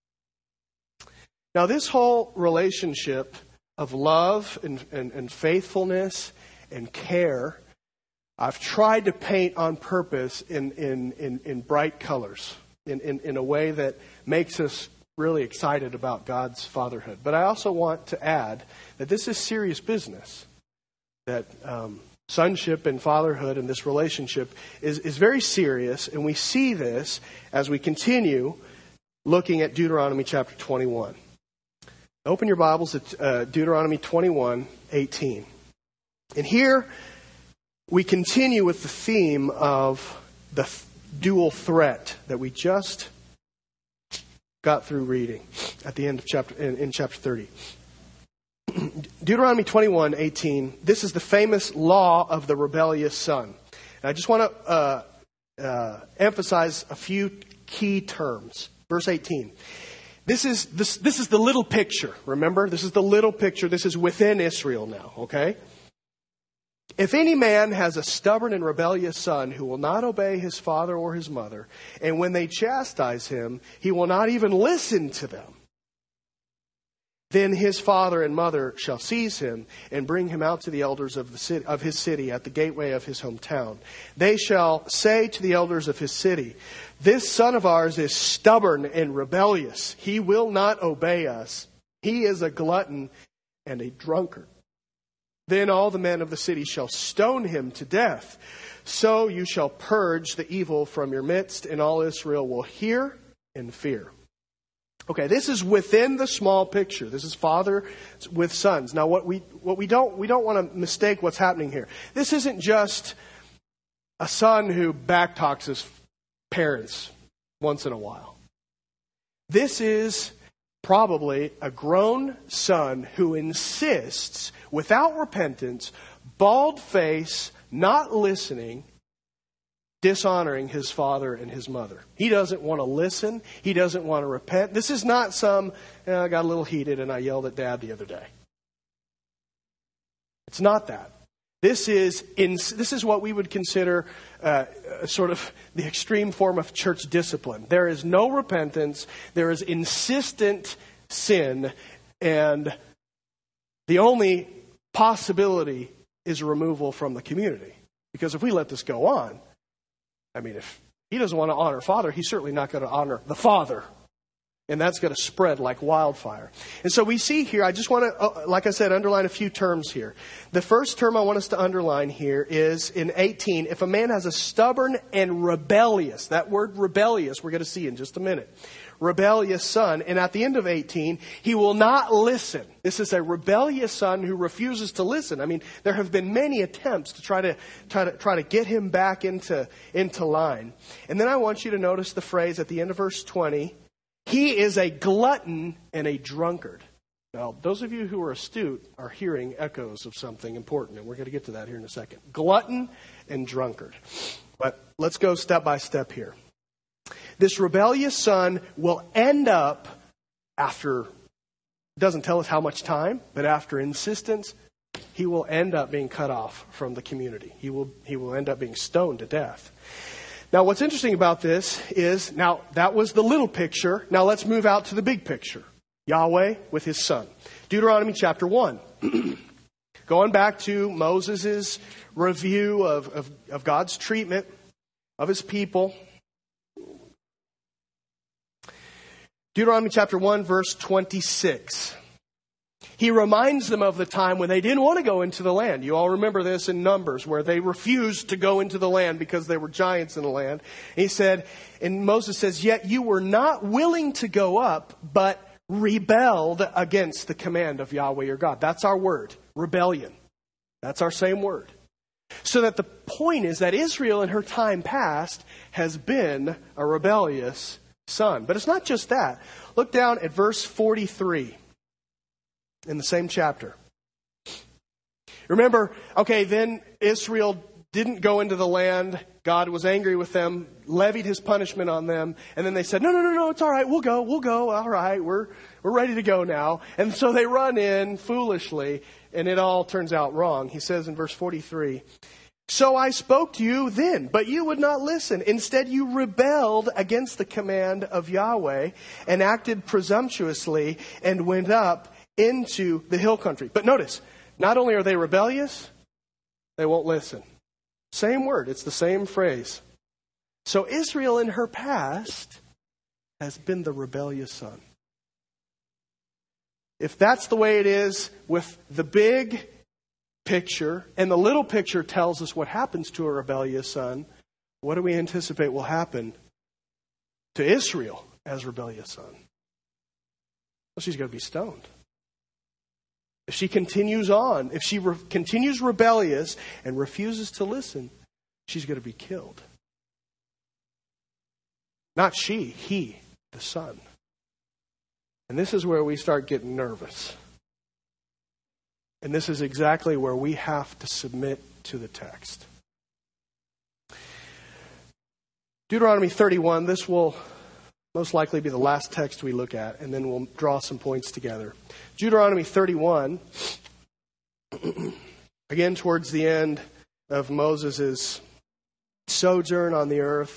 [SPEAKER 3] Now, this whole relationship of love and, and, and faithfulness and care, I've tried to paint on purpose in, in, in, in bright colors, in, in, in a way that makes us really excited about God's fatherhood. But I also want to add that this is serious business, that um, sonship and fatherhood and this relationship is, is very serious, and we see this as we continue looking at Deuteronomy chapter twenty-one. Open your Bibles at uh, Deuteronomy twenty-one eighteen. And here we continue with the theme of the th- dual threat that we just got through reading at the end of chapter in, in chapter thirty. Deuteronomy twenty-one eighteen. This is the famous law of the rebellious son. And I just want to uh, uh, emphasize a few key terms. Verse eighteen. This is this, this is the little picture. Remember, this is the little picture. This is within Israel now, okay? If any man has a stubborn and rebellious son who will not obey his father or his mother, and when they chastise him, he will not even listen to them, then his father and mother shall seize him and bring him out to the elders of the city, of his city at the gateway of his hometown. They shall say to the elders of his city, "This son of ours is stubborn and rebellious. He will not obey us. He is a glutton and a drunkard." Then all the men of the city shall stone him to death. So you shall purge the evil from your midst, and all Israel will hear and fear. Okay, this is within the small picture. This is father with sons. Now, what we what we don't we don't want to mistake what's happening here. This isn't just a son who backtalks his parents once in a while. This is probably a grown son who insists, without repentance, bald face, not listening, dishonoring his father and his mother. He doesn't want to listen. He doesn't want to repent. This is not some, eh, I got a little heated and I yelled at Dad the other day. It's not that. This is in, this is what we would consider uh, sort of the extreme form of church discipline. There is no repentance. There is insistent sin. And the only possibility is removal from the community. Because if we let this go on, I mean, if he doesn't want to honor father, he's certainly not going to honor the father. And that's going to spread like wildfire. And so we see here, I just want to, uh, like I said, underline a few terms here. The first term I want us to underline here is in eighteen, if a man has a stubborn and rebellious, that word rebellious we're going to see in just a minute, rebellious son. And at the end of eighteen, he will not listen. This is a rebellious son who refuses to listen. I mean, there have been many attempts to try to try to try to get him back into, into line. And then I want you to notice the phrase at the end of verse twenty, he is a glutton and a drunkard. Now, those of you who are astute are hearing echoes of something important, and we're going to get to that here in a second. Glutton and drunkard. But let's go step by step here. This rebellious son will end up, after, it doesn't tell us how much time, but after insistence, he will end up being cut off from the community. He will, he will end up being stoned to death. Now, what's interesting about this is, now, that was the little picture. Now, let's move out to the big picture. Yahweh with his son. Deuteronomy chapter one. Going back to Moses' review of, of, of God's treatment of his people. Deuteronomy chapter one, verse twenty-six. He reminds them of the time when they didn't want to go into the land. You all remember this in Numbers, where they refused to go into the land because there were giants in the land. He said, and Moses says, yet you were not willing to go up, but rebelled against the command of Yahweh your God. That's our word, rebellion. That's our same word. So that the point is that Israel in her time past has been a rebellious son. But it's not just that. Look down at verse forty-three. In the same chapter. Remember, okay, then Israel didn't go into the land. God was angry with them, levied his punishment on them. And then they said, no, no, no, no, it's all right. We'll go. We'll go. All right. We're, we're ready to go now. And so they run in foolishly, and it all turns out wrong. He says in verse forty-three, so I spoke to you then, but you would not listen. Instead, you rebelled against the command of Yahweh and acted presumptuously and went up into the hill country. But notice, not only are they rebellious, they won't listen. Same word. It's the same phrase. So Israel in her past has been the rebellious son. If that's the way it is with the big picture, and the little picture tells us what happens to a rebellious son, what do we anticipate will happen to Israel as rebellious son? Well, she's going to be stoned. If she continues on, if she re- continues rebellious and refuses to listen, she's going to be killed. Not she, he, the son. And this is where we start getting nervous. And this is exactly where we have to submit to the text. Deuteronomy thirty-one, this will most likely be the last text we look at, and then we'll draw some points together. Deuteronomy thirty-one, again towards the end of Moses' sojourn on the earth.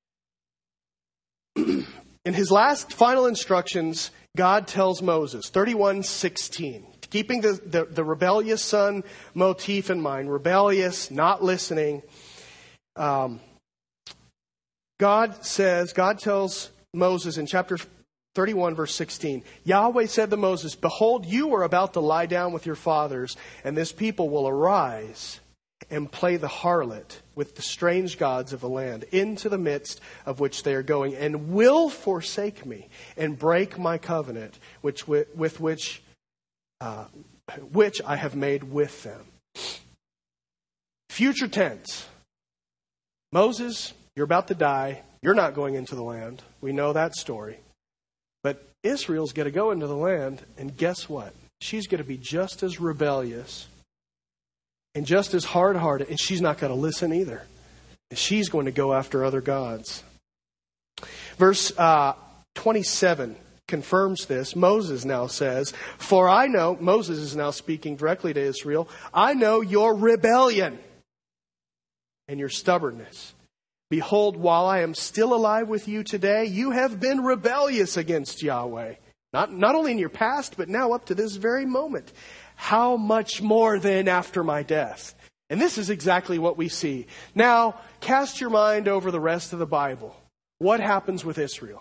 [SPEAKER 3] In his last final instructions, God tells Moses, thirty-one sixteen, keeping the, the, the rebellious son motif in mind, rebellious, not listening. Um, God says, God tells Moses in chapter thirty-one, verse sixteen, Yahweh said to Moses, behold, you are about to lie down with your fathers, and this people will arise and play the harlot with the strange gods of the land into the midst of which they are going, and will forsake me and break my covenant which with, with which uh, which I have made with them. Future tense. Moses, you're about to die. You're not going into the land. We know that story. But Israel's going to go into the land, and guess what? She's going to be just as rebellious and just as hard-hearted, and she's not going to listen either. She's going to go after other gods. Verse uh, twenty-seven confirms this. Moses now says, for I know, Moses is now speaking directly to Israel, I know your rebellion and your stubbornness. Behold, while I am still alive with you today, you have been rebellious against Yahweh. Not, not only in your past, but now up to this very moment. How much more then after my death? And this is exactly what we see. Now, cast your mind over the rest of the Bible. What happens with Israel?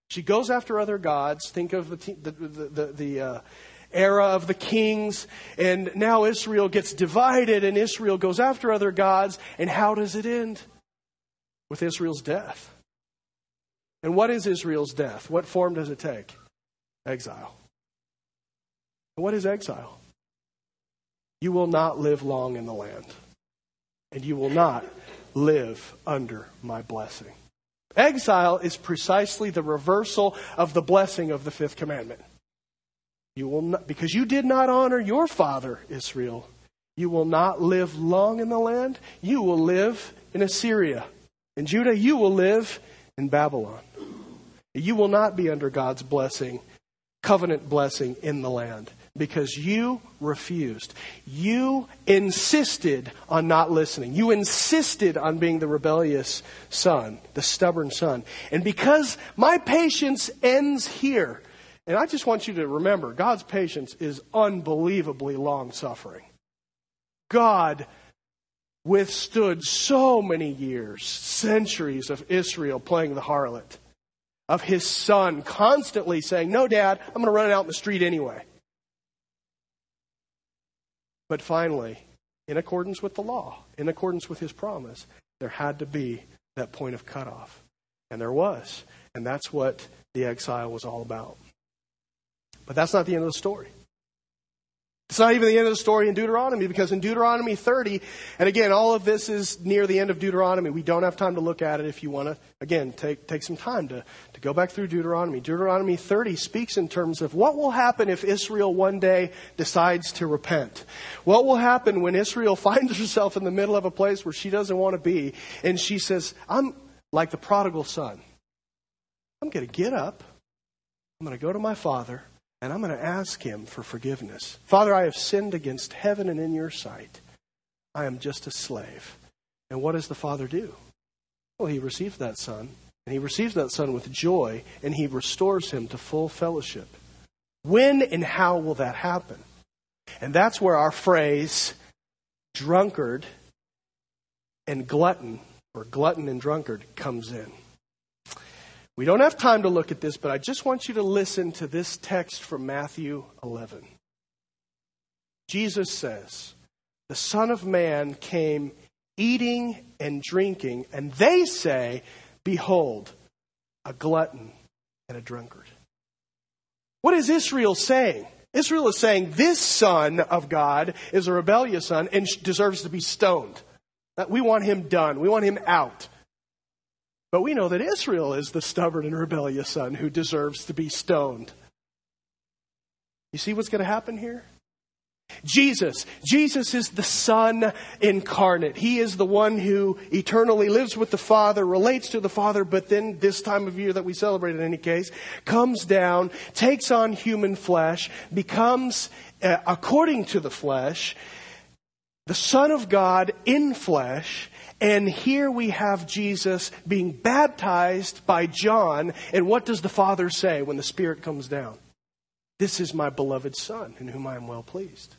[SPEAKER 3] She goes after other gods. Think of the the the, the, the uh, era of the kings. And now Israel gets divided and Israel goes after other gods. And how does it end? With Israel's death. And what is Israel's death? What form does it take? Exile. And what is exile? You will not live long in the land. And you will not live under my blessing. Exile is precisely the reversal of the blessing of the fifth commandment. You will not, because you did not honor your father, Israel, you will not live long in the land. You will live in Assyria. In Judah, you will live in Babylon. You will not be under God's blessing, covenant blessing in the land, because you refused. You insisted on not listening. You insisted on being the rebellious son, the stubborn son. And because my patience ends here, and I just want you to remember, God's patience is unbelievably long-suffering. God withstood so many years, centuries of Israel playing the harlot, of his son constantly saying, no, Dad, I'm going to run it out in the street anyway. But finally, in accordance with the law, in accordance with his promise, there had to be that point of cutoff. And there was. And that's what the exile was all about. But that's not the end of the story. It's not even the end of the story in Deuteronomy, because in Deuteronomy thirty, and again, all of this is near the end of Deuteronomy. We don't have time to look at it. If you want to, again, take take some time to, to go back through Deuteronomy. Deuteronomy thirty speaks in terms of what will happen if Israel one day decides to repent. What will happen when Israel finds herself in the middle of a place where she doesn't want to be, and she says, I'm like the prodigal son. I'm going to get up. I'm going to go to my father. And I'm going to ask him for forgiveness. Father, I have sinned against heaven and in your sight. I am just a slave. And what does the father do? Well, he receives that son. And he receives that son with joy. And he restores him to full fellowship. When and how will that happen? And that's where our phrase, drunkard and glutton, or glutton and drunkard, comes in. We don't have time to look at this, but I just want you to listen to this text from Matthew eleven. Jesus says, the Son of Man came eating and drinking, and they say, behold, a glutton and a drunkard. What is Israel saying? Israel is saying this son of God is a rebellious son and deserves to be stoned. We want him done. We want him out. But we know that Israel is the stubborn and rebellious son who deserves to be stoned. You see what's going to happen here? Jesus. Jesus is the Son incarnate. He is the one who eternally lives with the Father, relates to the Father, but then this time of year that we celebrate in any case, comes down, takes on human flesh, becomes, uh, according to the flesh, the Son of God in flesh. And here we have Jesus being baptized by John. And what does the Father say when the Spirit comes down? This is my beloved Son, in whom I am well pleased.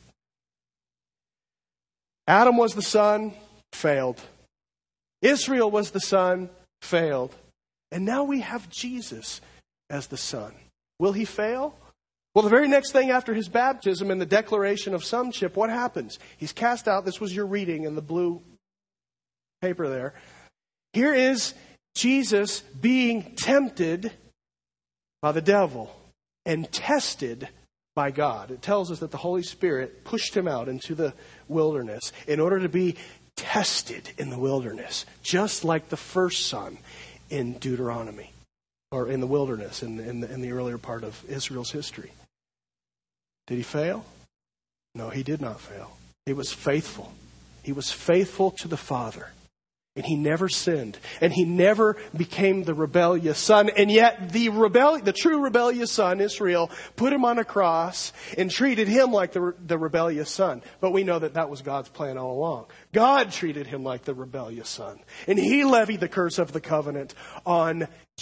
[SPEAKER 3] Adam was the son, failed. Israel was the son, failed. And now we have Jesus as the Son. Will he fail? Well, the very next thing after his baptism and the declaration of sonship, what happens? He's cast out. This was your reading in the blue paper there. Here is Jesus being tempted by the devil and tested by God. It tells us that the Holy Spirit pushed him out into the wilderness in order to be tested in the wilderness, just like the first son in Deuteronomy, or in the wilderness in, in, the, in the earlier part of Israel's history. Did he fail? No, he did not fail. He was faithful. He was faithful to the Father. And he never sinned. And he never became the rebellious son. And yet the rebel, the true rebellious son, Israel, put him on a cross and treated him like the, the rebellious son. But we know that that was God's plan all along. God treated him like the rebellious son. And he levied the curse of the covenant on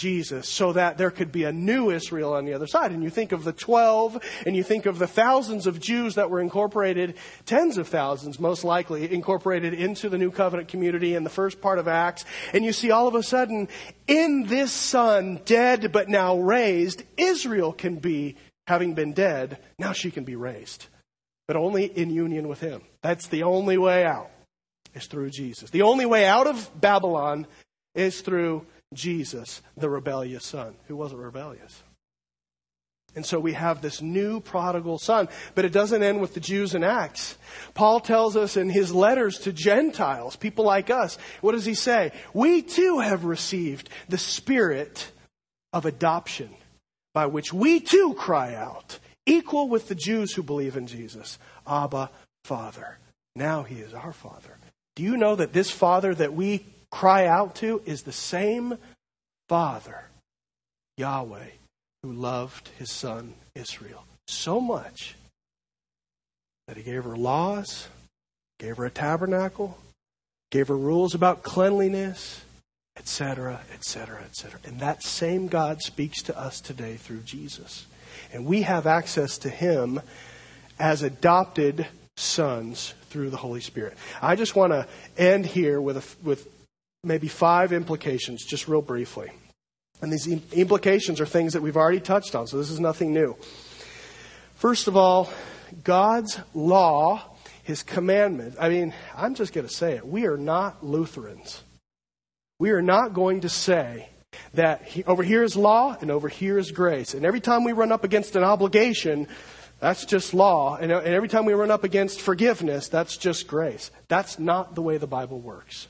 [SPEAKER 3] Jesus so that there could be a new Israel on the other side. And you think of the twelve, and you think of the thousands of Jews that were incorporated, tens of thousands most likely, incorporated into the New Covenant community in the first part of Acts. And you see all of a sudden, in this Son, dead but now raised, Israel can be, having been dead, now she can be raised. But only in union with Him. That's the only way out, is through Jesus. The only way out of Babylon is through Jesus, the rebellious son, who wasn't rebellious. And so we have this new prodigal son. But it doesn't end with the Jews in Acts. Paul tells us in his letters to Gentiles, people like us, what does he say? We too have received the spirit of adoption, by which we too cry out, equal with the Jews who believe in Jesus, Abba, Father. Now He is our Father. Do you know that this Father that we cry out to is the same Father, Yahweh, who loved His Son Israel so much that He gave her laws, gave her a tabernacle, gave her rules about cleanliness, et cetera, et cetera, et cetera. And that same God speaks to us today through Jesus. And we have access to Him as adopted sons through the Holy Spirit. I just want to end here with a, with maybe five implications, just real briefly. And these implications are things that we've already touched on, so this is nothing new. First of all, God's law, His commandment. I mean, I'm just going to say it. We are not Lutherans. We are not going to say that he, over here is law and over here is grace. And every time we run up against an obligation, that's just law. And every time we run up against forgiveness, that's just grace. That's not the way the Bible works.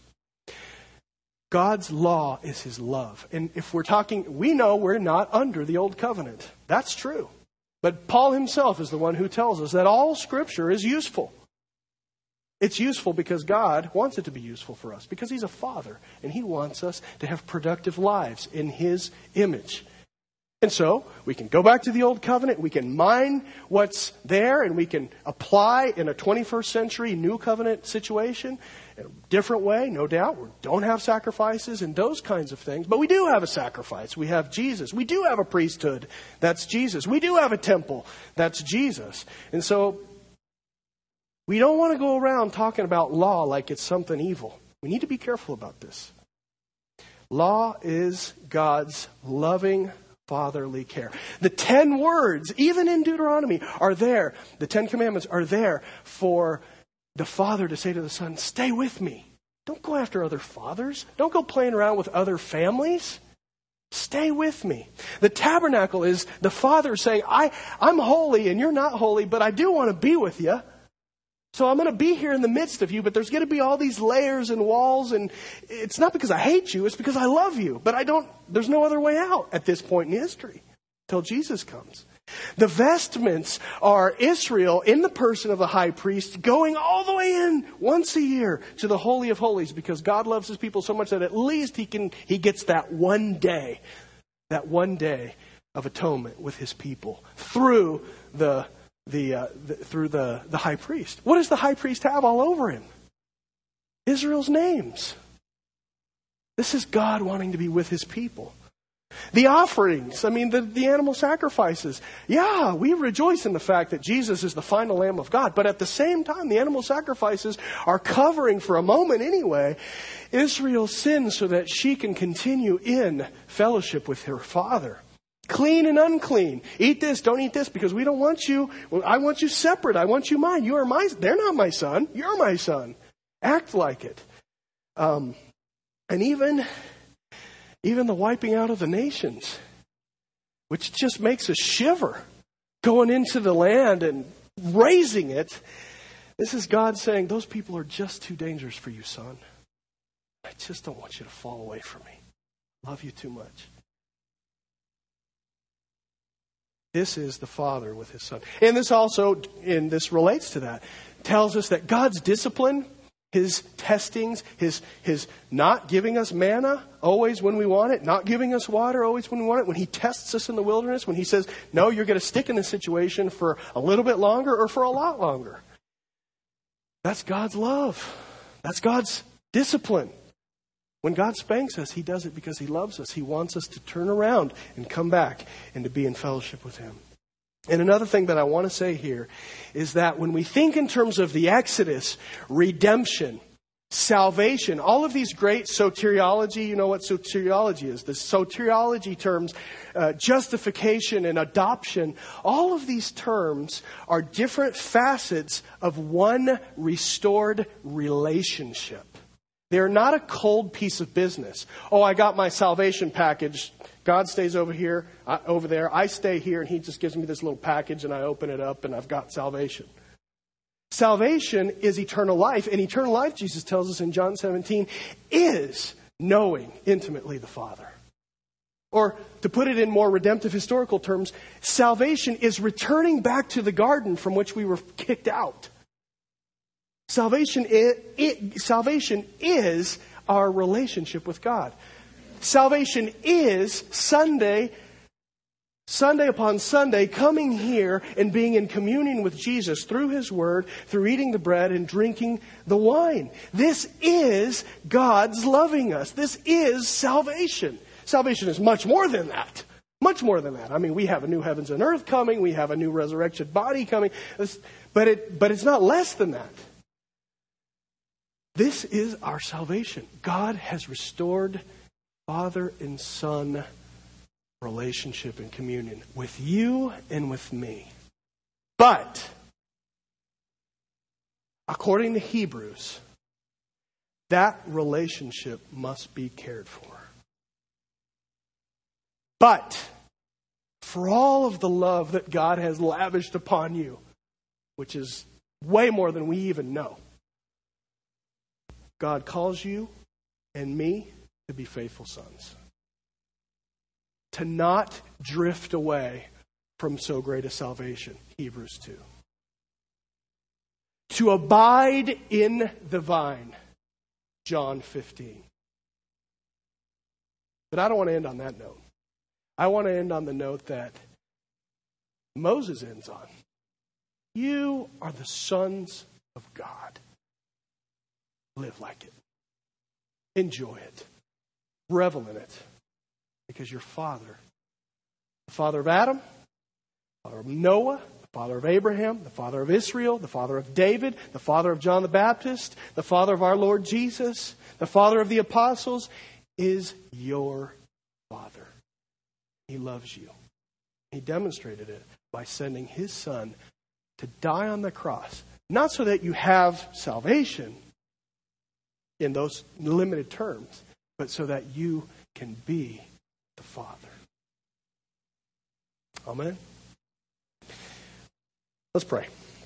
[SPEAKER 3] God's law is His love. And if we're talking, we know we're not under the old covenant. That's true. But Paul himself is the one who tells us that all Scripture is useful. It's useful because God wants it to be useful for us. Because He's a Father. And He wants us to have productive lives in His image. And so, we can go back to the Old Covenant, we can mine what's there, and we can apply in a twenty-first century New Covenant situation in a different way, no doubt. We don't have sacrifices and those kinds of things, but we do have a sacrifice. We have Jesus. We do have a priesthood. That's Jesus. We do have a temple. That's Jesus. And so, we don't want to go around talking about law like it's something evil. We need to be careful about this. Law is God's loving fatherly care. The ten words, even in Deuteronomy, are there. The Ten Commandments are there for the father to say to the son, stay with me. Don't go after other fathers. Don't go playing around with other families. Stay with me. The tabernacle is the father saying, I, I'm holy and you're not holy, but I do want to be with you. So I'm going to be here in the midst of you, but there's going to be all these layers and walls, and it's not because I hate you, it's because I love you. But I don't, there's no other way out at this point in history till Jesus comes. The vestments are Israel in the person of the high priest going all the way in once a year to the Holy of Holies because God loves His people so much that at least he can, he gets that one day, that one day of atonement with His people through the The, uh, the through the, the high priest. What does the high priest have all over him? Israel's names. This is God wanting to be with His people. The offerings, I mean, the, the animal sacrifices. Yeah, we rejoice in the fact that Jesus is the final Lamb of God. But at the same time, the animal sacrifices are covering, for a moment anyway, Israel's sin so that she can continue in fellowship with her Father. Clean and unclean. Eat this, don't eat this, because we don't want you. I want you separate. I want you mine. You are my. They're not my son. You're my son. Act like it. Um, and even, even the wiping out of the nations, which just makes us shiver, going into the land and raising it. This is God saying, those people are just too dangerous for you, son. I just don't want you to fall away from me. I love you too much. This is the Father with His Son. And this also, and this relates to that, tells us that God's discipline, His testings, His His not giving us manna always when we want it, not giving us water always when we want it, when He tests us in the wilderness, when He says, no, you're going to stick in this situation for a little bit longer or for a lot longer. That's God's love. That's God's discipline. When God spanks us, He does it because He loves us. He wants us to turn around and come back and to be in fellowship with Him. And another thing that I want to say here is that when we think in terms of the Exodus, redemption, salvation, all of these great soteriology, you know what soteriology is, the soteriology terms, uh, justification and adoption, all of these terms are different facets of one restored relationship. They're not a cold piece of business. Oh, I got my salvation package. God stays over here, uh, over there. I stay here, and He just gives me this little package, and I open it up, and I've got salvation. Salvation is eternal life, and eternal life, Jesus tells us in John seventeen, is knowing intimately the Father. Or to put it in more redemptive historical terms, salvation is returning back to the garden from which we were kicked out. Salvation is, it, salvation is our relationship with God. Salvation is Sunday, Sunday upon Sunday, coming here and being in communion with Jesus through His Word, through eating the bread and drinking the wine. This is God's loving us. This is salvation. Salvation is much more than that. Much more than that. I mean, we have a new heavens and earth coming. We have a new resurrection body coming. But it, but it's not less than that. This is our salvation. God has restored Father and Son relationship and communion with you and with me. But, according to Hebrews, that relationship must be cared for. But, for all of the love that God has lavished upon you, which is way more than we even know, God calls you and me to be faithful sons. To not drift away from so great a salvation, Hebrews two. To abide in the vine, John fifteen. But I don't want to end on that note. I want to end on the note that Moses ends on. You are the sons of God. Live like it. Enjoy it. Revel in it. Because your father, the father of Adam, the father of Noah, the father of Abraham, the father of Israel, the father of David, the father of John the Baptist, the father of our Lord Jesus, the father of the apostles, is your father. He loves you. He demonstrated it by sending His Son to die on the cross. Not so that you have salvation in those limited terms, but so that you can be the Father. Amen? Let's pray.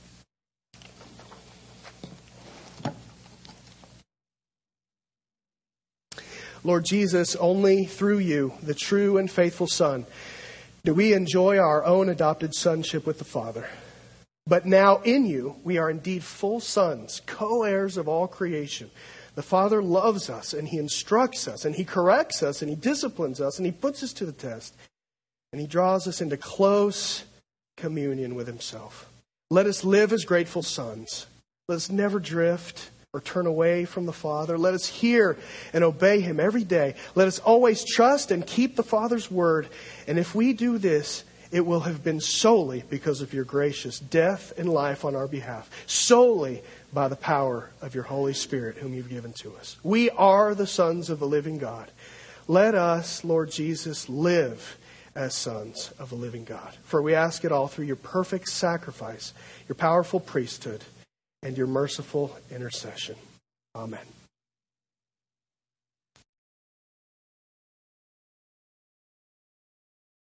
[SPEAKER 3] Lord Jesus, only through You, the true and faithful Son, do we enjoy our own adopted sonship with the Father. But now in You, we are indeed full sons, co-heirs of all creation. The Father loves us, and He instructs us, and He corrects us, and He disciplines us, and He puts us to the test. And He draws us into close communion with Himself. Let us live as grateful sons. Let us never drift or turn away from the Father. Let us hear and obey Him every day. Let us always trust and keep the Father's word. And if we do this, it will have been solely because of Your gracious death and life on our behalf. Solely by the power of Your Holy Spirit, whom You've given to us. We are the sons of the living God. Let us, Lord Jesus, live as sons of the living God. For we ask it all through Your perfect sacrifice, Your powerful priesthood, and Your merciful intercession. Amen.